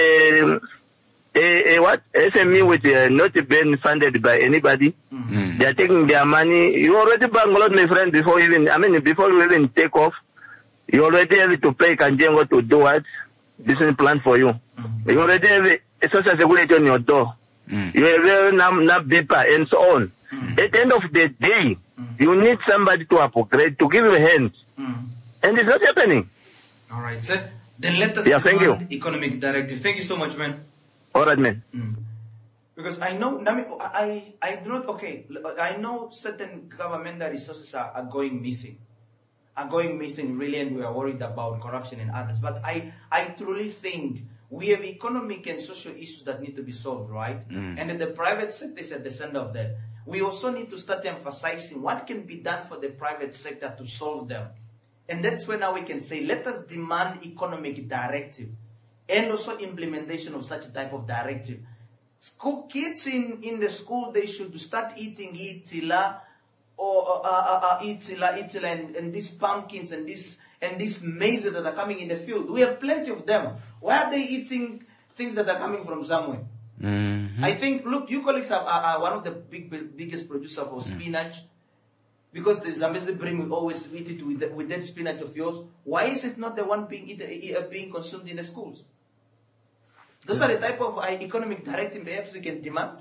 a SME which not being funded by anybody. They are taking their money. You already bankrupted, my friend, before you even take off. You already have to pay Kanjengo to do what? Business plan for you. You already have a social security on your door. You have NABIPA and so on. At the end of the day, you need somebody to upgrade, to give you a hand. And it's not happening. All right, sir. Then let us thank you. Economic directive. Thank you so much, man. All right, man. Because I know, I do not, I know certain governmental resources are going missing. Really, and we are worried about corruption and others. But I truly think we have economic and social issues that need to be solved, right? And the private sector is at the center of that. We also need to start emphasizing what can be done for the private sector to solve them. And that's when now we can say, let us demand economic directive and also implementation of such a type of directive. School kids in the school, they should start eating itila or itila and these pumpkins and these maize that are coming in the field. We have plenty of them. Why are they eating things that are coming from somewhere? I think, look, you colleagues are one of the biggest producers of spinach. Because the Zambezi Brim will always eat it with that spinach of yours. Why is it not the one being consumed in the schools? Those are the type of economic directive perhaps we can demand.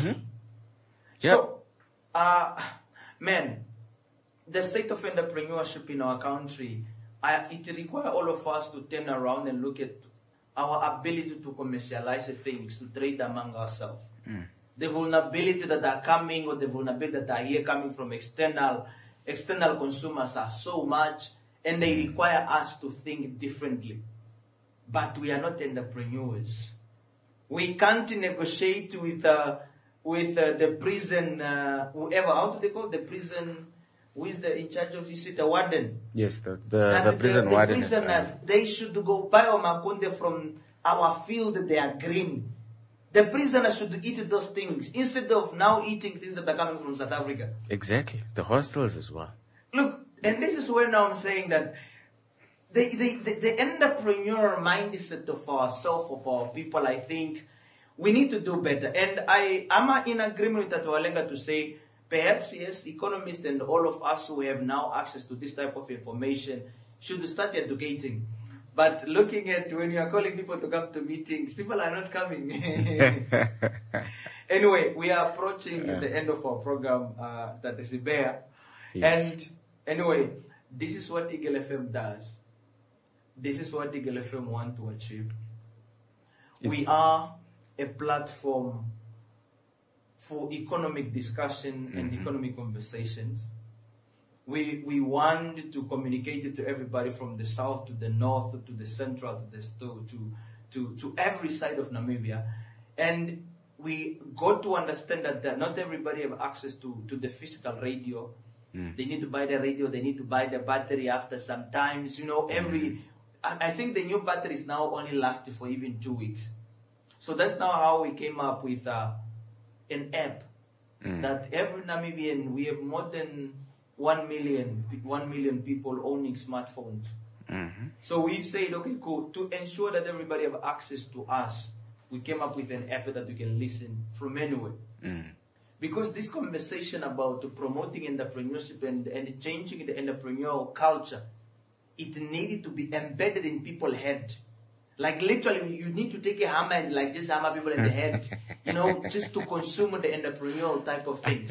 So, man, the state of entrepreneurship in our country, it requires all of us to turn around and look at our ability to commercialize things, to trade among ourselves. The vulnerability that are coming, or the vulnerability that are here coming from external consumers are so much, and they require us to think differently. But we are not entrepreneurs. We can't negotiate with the prison, whoever, how do they call the prison? Who is in charge of it? The warden. Yes, the prison warden. The prisoners, they should go buy Makunde from our field. They are green. The prisoners should eat those things instead of now eating things that are coming from South Africa. Exactly. The hostels as well. Look, and this is where now I'm saying that the entrepreneur mindset of ourselves, of our people, I think we need to do better. And I'm in agreement with Tatualenga to say, perhaps, yes, economists and all of us who have now access to this type of information should start educating. But looking at when you are calling people to come to meetings, people are not coming. Anyway, we are approaching the end of our program, that is Bear. Yes. And anyway, this is what Eagle FM does. This is what Eagle FM want to achieve. We are a platform for economic discussion and economic conversations. We want to communicate it to everybody from the south to the north to the central to every side of Namibia, and we got to understand that not everybody have access to the physical radio. They need to buy the radio. They need to buy the battery after some times. I think the new batteries now only last for even 2 weeks. So that's now how we came up with an app that every Namibian, we have more than 1 million people owning smartphones. So we said, okay, cool. To ensure that everybody have access to us, we came up with an app that you can listen from anywhere. Because this conversation about promoting entrepreneurship and changing the entrepreneurial culture, it needed to be embedded in people's head. Like literally, you need to take a hammer and just hammer people in the head, just to consume the entrepreneurial type of things.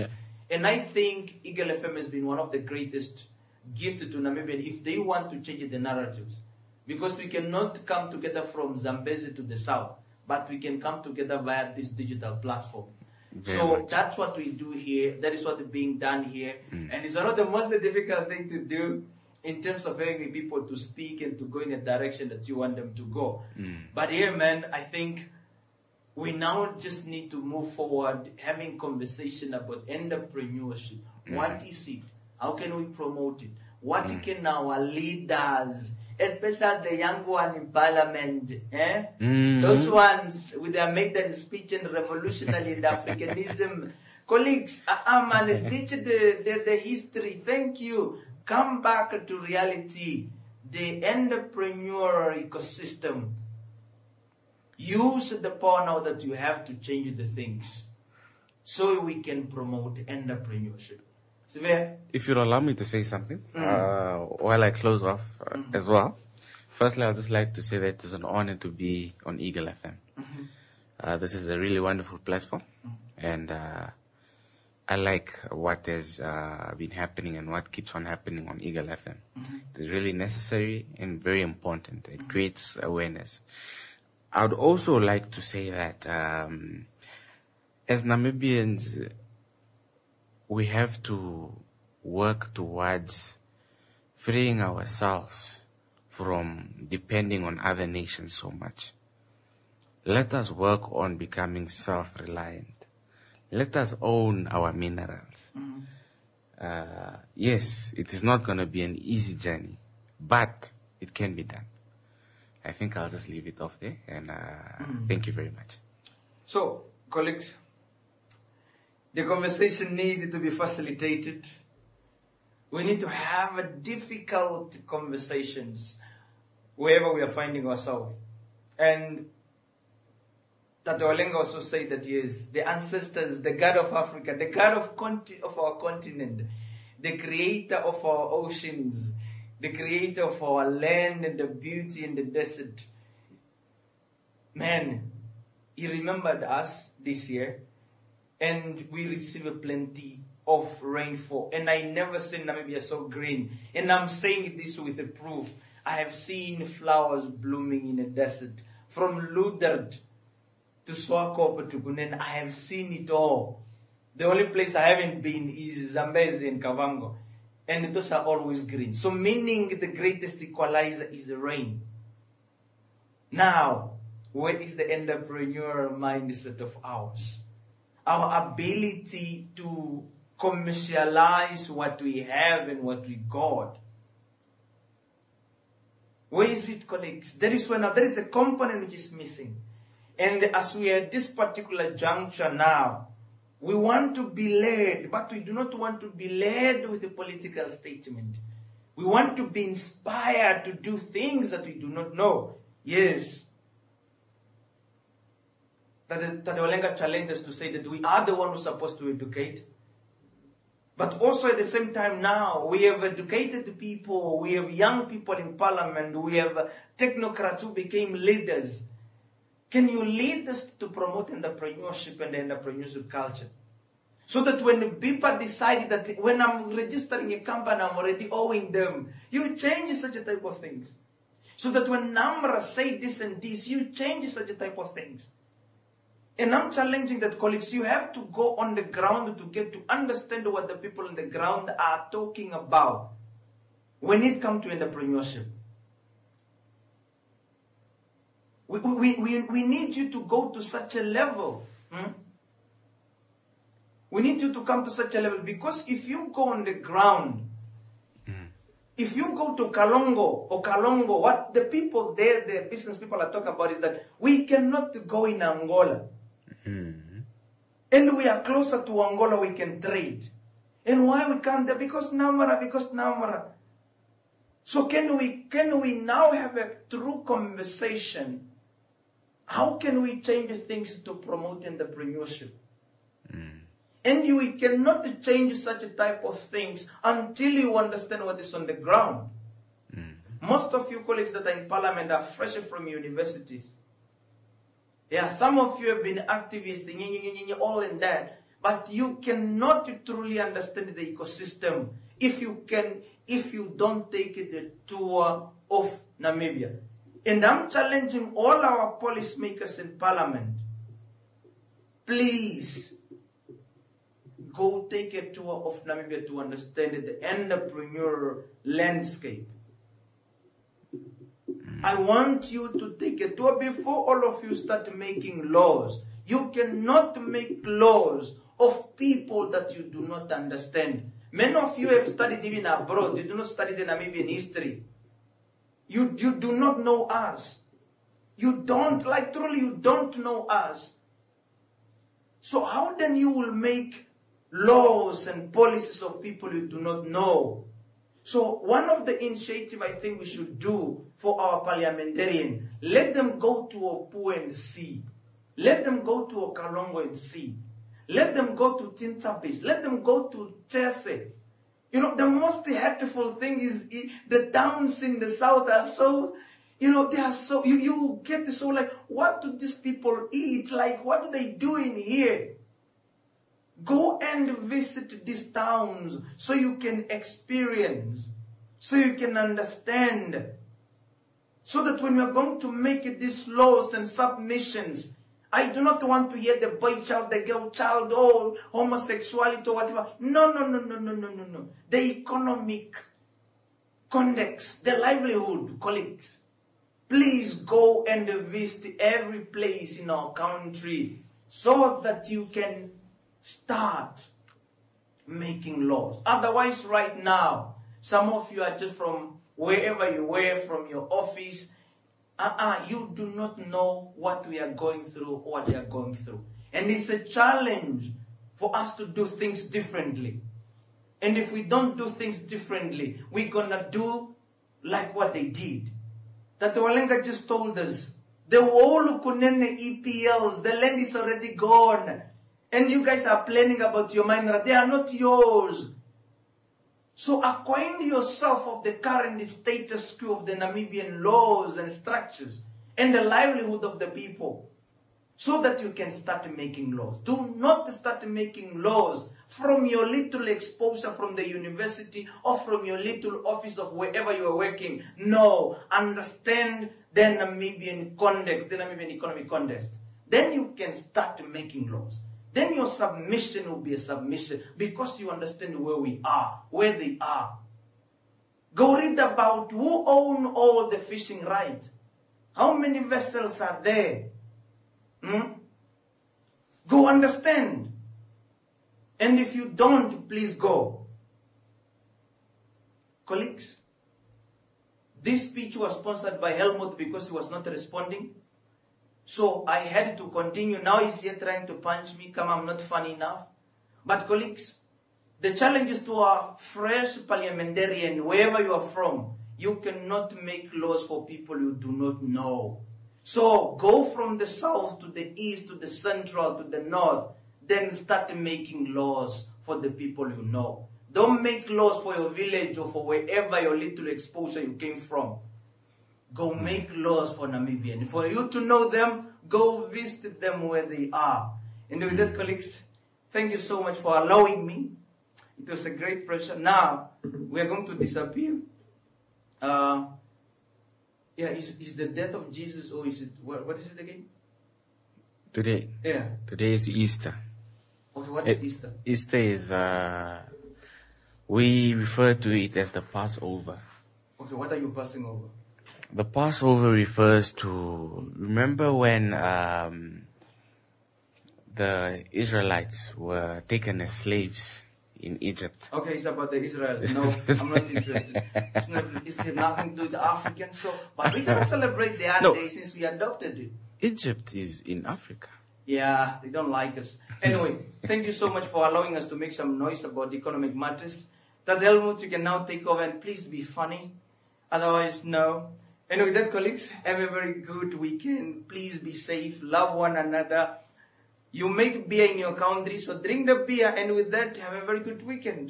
And I think Eagle FM has been one of the greatest gifts to Namibia if they want to change the narratives. Because we cannot come together from Zambezi to the south, but we can come together via this digital platform. That's what we do here. That is what is being done here. And it's one of the most difficult things to do in terms of having people to speak and to go in a direction that you want them to go. But here, man, I think we now just need to move forward, having conversation about entrepreneurship. What is it? How can we promote it? What can our leaders, especially the young one in parliament, those ones with their made that speech and revolutionary and Africanism, colleagues, man, teach the history. Thank you. Come back to reality. The entrepreneurial ecosystem. Use the power now that you have to change the things so we can promote entrepreneurship. If you'll allow me to say something while I close off as well. Firstly, I'd just like to say that it's an honor to be on Eagle FM. This is a really wonderful platform, and I like what has been happening and what keeps on happening on Eagle FM. It's really necessary and very important. It creates awareness. I would also like to say that as Namibians, we have to work towards freeing ourselves from depending on other nations so much. Let us work on becoming self-reliant. Let us own our minerals. Yes, it is not going to be an easy journey, but it can be done. I think I'll just leave it off there, and thank you very much. So, colleagues, the conversation needs to be facilitated. We need to have difficult conversations wherever we are finding ourselves. And Tato Alenga also said that, yes, the ancestors, the God of Africa, the God of our continent, the creator of our oceans, the creator of our land and the beauty in the desert. Man, he remembered us this year, and we received plenty of rainfall. And I never seen Namibia so green. And I'm saying this with a proof. I have seen flowers blooming in the desert. From Ludert to Swakop to Gunen, I have seen it all. The only place I haven't been is Zambezi and Kavango. And those are always green. So meaning the greatest equalizer is the rain. Now, what is the entrepreneurial mindset of ours? Our ability to commercialize what we have and what we got. Where is it, colleagues? There is a component which is missing. And as we are at this particular juncture now, we want to be led, but we do not want to be led with a political statement. We want to be inspired to do things that we do not know. Yes. Tade Olenga challenged us to say that we are the one who's supposed to educate. But also at the same time now, we have educated people, we have young people in parliament, we have technocrats who became leaders. Can you lead us to promote entrepreneurship and the entrepreneurship culture? So that when people decide that when I'm registering a company, I'm already owing them, you change such a type of things. So that when NAMRA say this and this, you change such a type of things. And I'm challenging that, colleagues, you have to go on the ground to get to understand what the people on the ground are talking about when it comes to entrepreneurship. We need you to go to such a level. We need you to come to such a level, because if you go on the ground, if you go to Kalongo, what the people there, the business people are talking about is that we cannot go in Angola. And we are closer to Angola, we can trade. And why we can't? Because Namara. So can we now have a true conversation? How can we change things to promote entrepreneurship? And we cannot change such a type of things until you understand what is on the ground. Most of you colleagues that are in parliament are fresh from universities. Yeah, some of you have been activists, all in that. But you cannot truly understand the ecosystem if you don't take the tour of Namibia. And I'm challenging all our policymakers in Parliament, please go take a tour of Namibia to understand the entrepreneurial landscape. I want you to take a tour before all of you start making laws. You cannot make laws of people that you do not understand. Many of you have studied even abroad. You do not study the Namibian history. You do not know us. You don't know us. So how then you will make laws and policies of people you do not know? So one of the initiatives I think we should do for our parliamentarian, let them go to Opu and see. Let them go to Okalongo and see. Let them go to Tintabis. Let them go to Tese. You know, the most hurtful thing is the towns in the south are so, they are so, you get so like, what do these people eat? Like, what are they doing here? Go and visit these towns so you can experience, so you can understand. So that when we are going to make these laws and submissions, I do not want to hear the boy child, the girl child, or homosexuality or whatever. No. The economic context, the livelihood, colleagues. Please go and visit every place in our country so that you can start making laws. Otherwise, right now, some of you are just from wherever you were, from your office. You do not know what we are going through or what they are going through. And it's a challenge for us to do things differently. And if we don't do things differently, we're going to do like what they did. That Walenga just told us. The whole Kunene EPLs, the land is already gone. And you guys are planning about your mineral. They are not yours. So acquaint yourself of the current status quo of the Namibian laws and structures and the livelihood of the people so that you can start making laws. Do not start making laws from your little exposure from the university or from your little office of wherever you are working. No, understand the Namibian context, the Namibian economic context. Then you can start making laws. Then your submission will be a submission because you understand where we are, where they are. Go read about who own all the fishing rights. How many vessels are there? Go understand. And if you don't, please go. Colleagues, this speech was sponsored by Helmut because he was not responding. So I had to continue. Now he's here trying to punch me. Come, I'm not funny enough. But colleagues, the challenge is to our fresh parliamentarian, wherever you are from, you cannot make laws for people you do not know. So go from the south to the east, to the central, to the north, then start making laws for the people you know. Don't make laws for your village or for wherever your little exposure you came from. Go make laws for Namibia. And for you to know them, go visit them where they are. And with that, colleagues, thank you so much for allowing me. It was a great pleasure. Now, we are going to disappear. Is the death of Jesus, or is it, what is it again? Today. Yeah. Today is Easter. Okay, what is Easter? Easter is, we refer to it as the Passover. Okay, what are you passing over? The Passover refers to, remember when the Israelites were taken as slaves in Egypt? Okay, it's about the Israel. No, I'm not interested. It's nothing to do with the Africans. So, but we can celebrate their day since we adopted it. Egypt is in Africa. Yeah, they don't like us. Anyway, thank you so much for allowing us to make some noise about economic matters. That Helmut, you can now take over and please be funny. Otherwise, no. And with that, colleagues, have a very good weekend. Please be safe. Love one another. You make beer in your country, so drink the beer. And with that, have a very good weekend.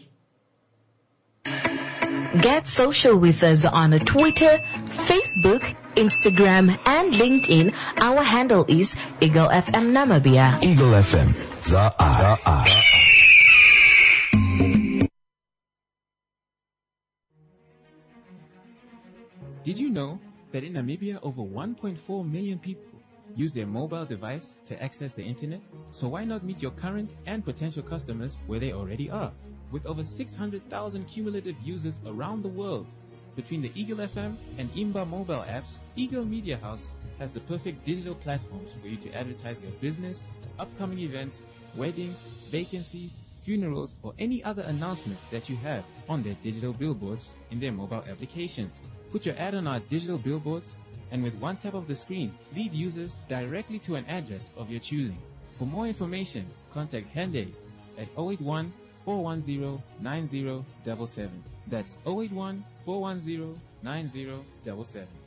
Get social with us on Twitter, Facebook, Instagram, and LinkedIn. Our handle is Eagle FM Namibia. Eagle FM. The Eye. Did you know that in Namibia over 1.4 million people use their mobile device to access the internet? So why not meet your current and potential customers where they already are? With over 600,000 cumulative users around the world, between the Eagle FM and Imba mobile apps, Eagle Media House has the perfect digital platforms for you to advertise your business, upcoming events, weddings, vacancies, funerals, or any other announcement that you have on their digital billboards in their mobile applications. Put your ad on our digital billboards, and with one tap of the screen, lead users directly to an address of your choosing. For more information, contact Hende at 081 410 9077. That's 081 410 9077.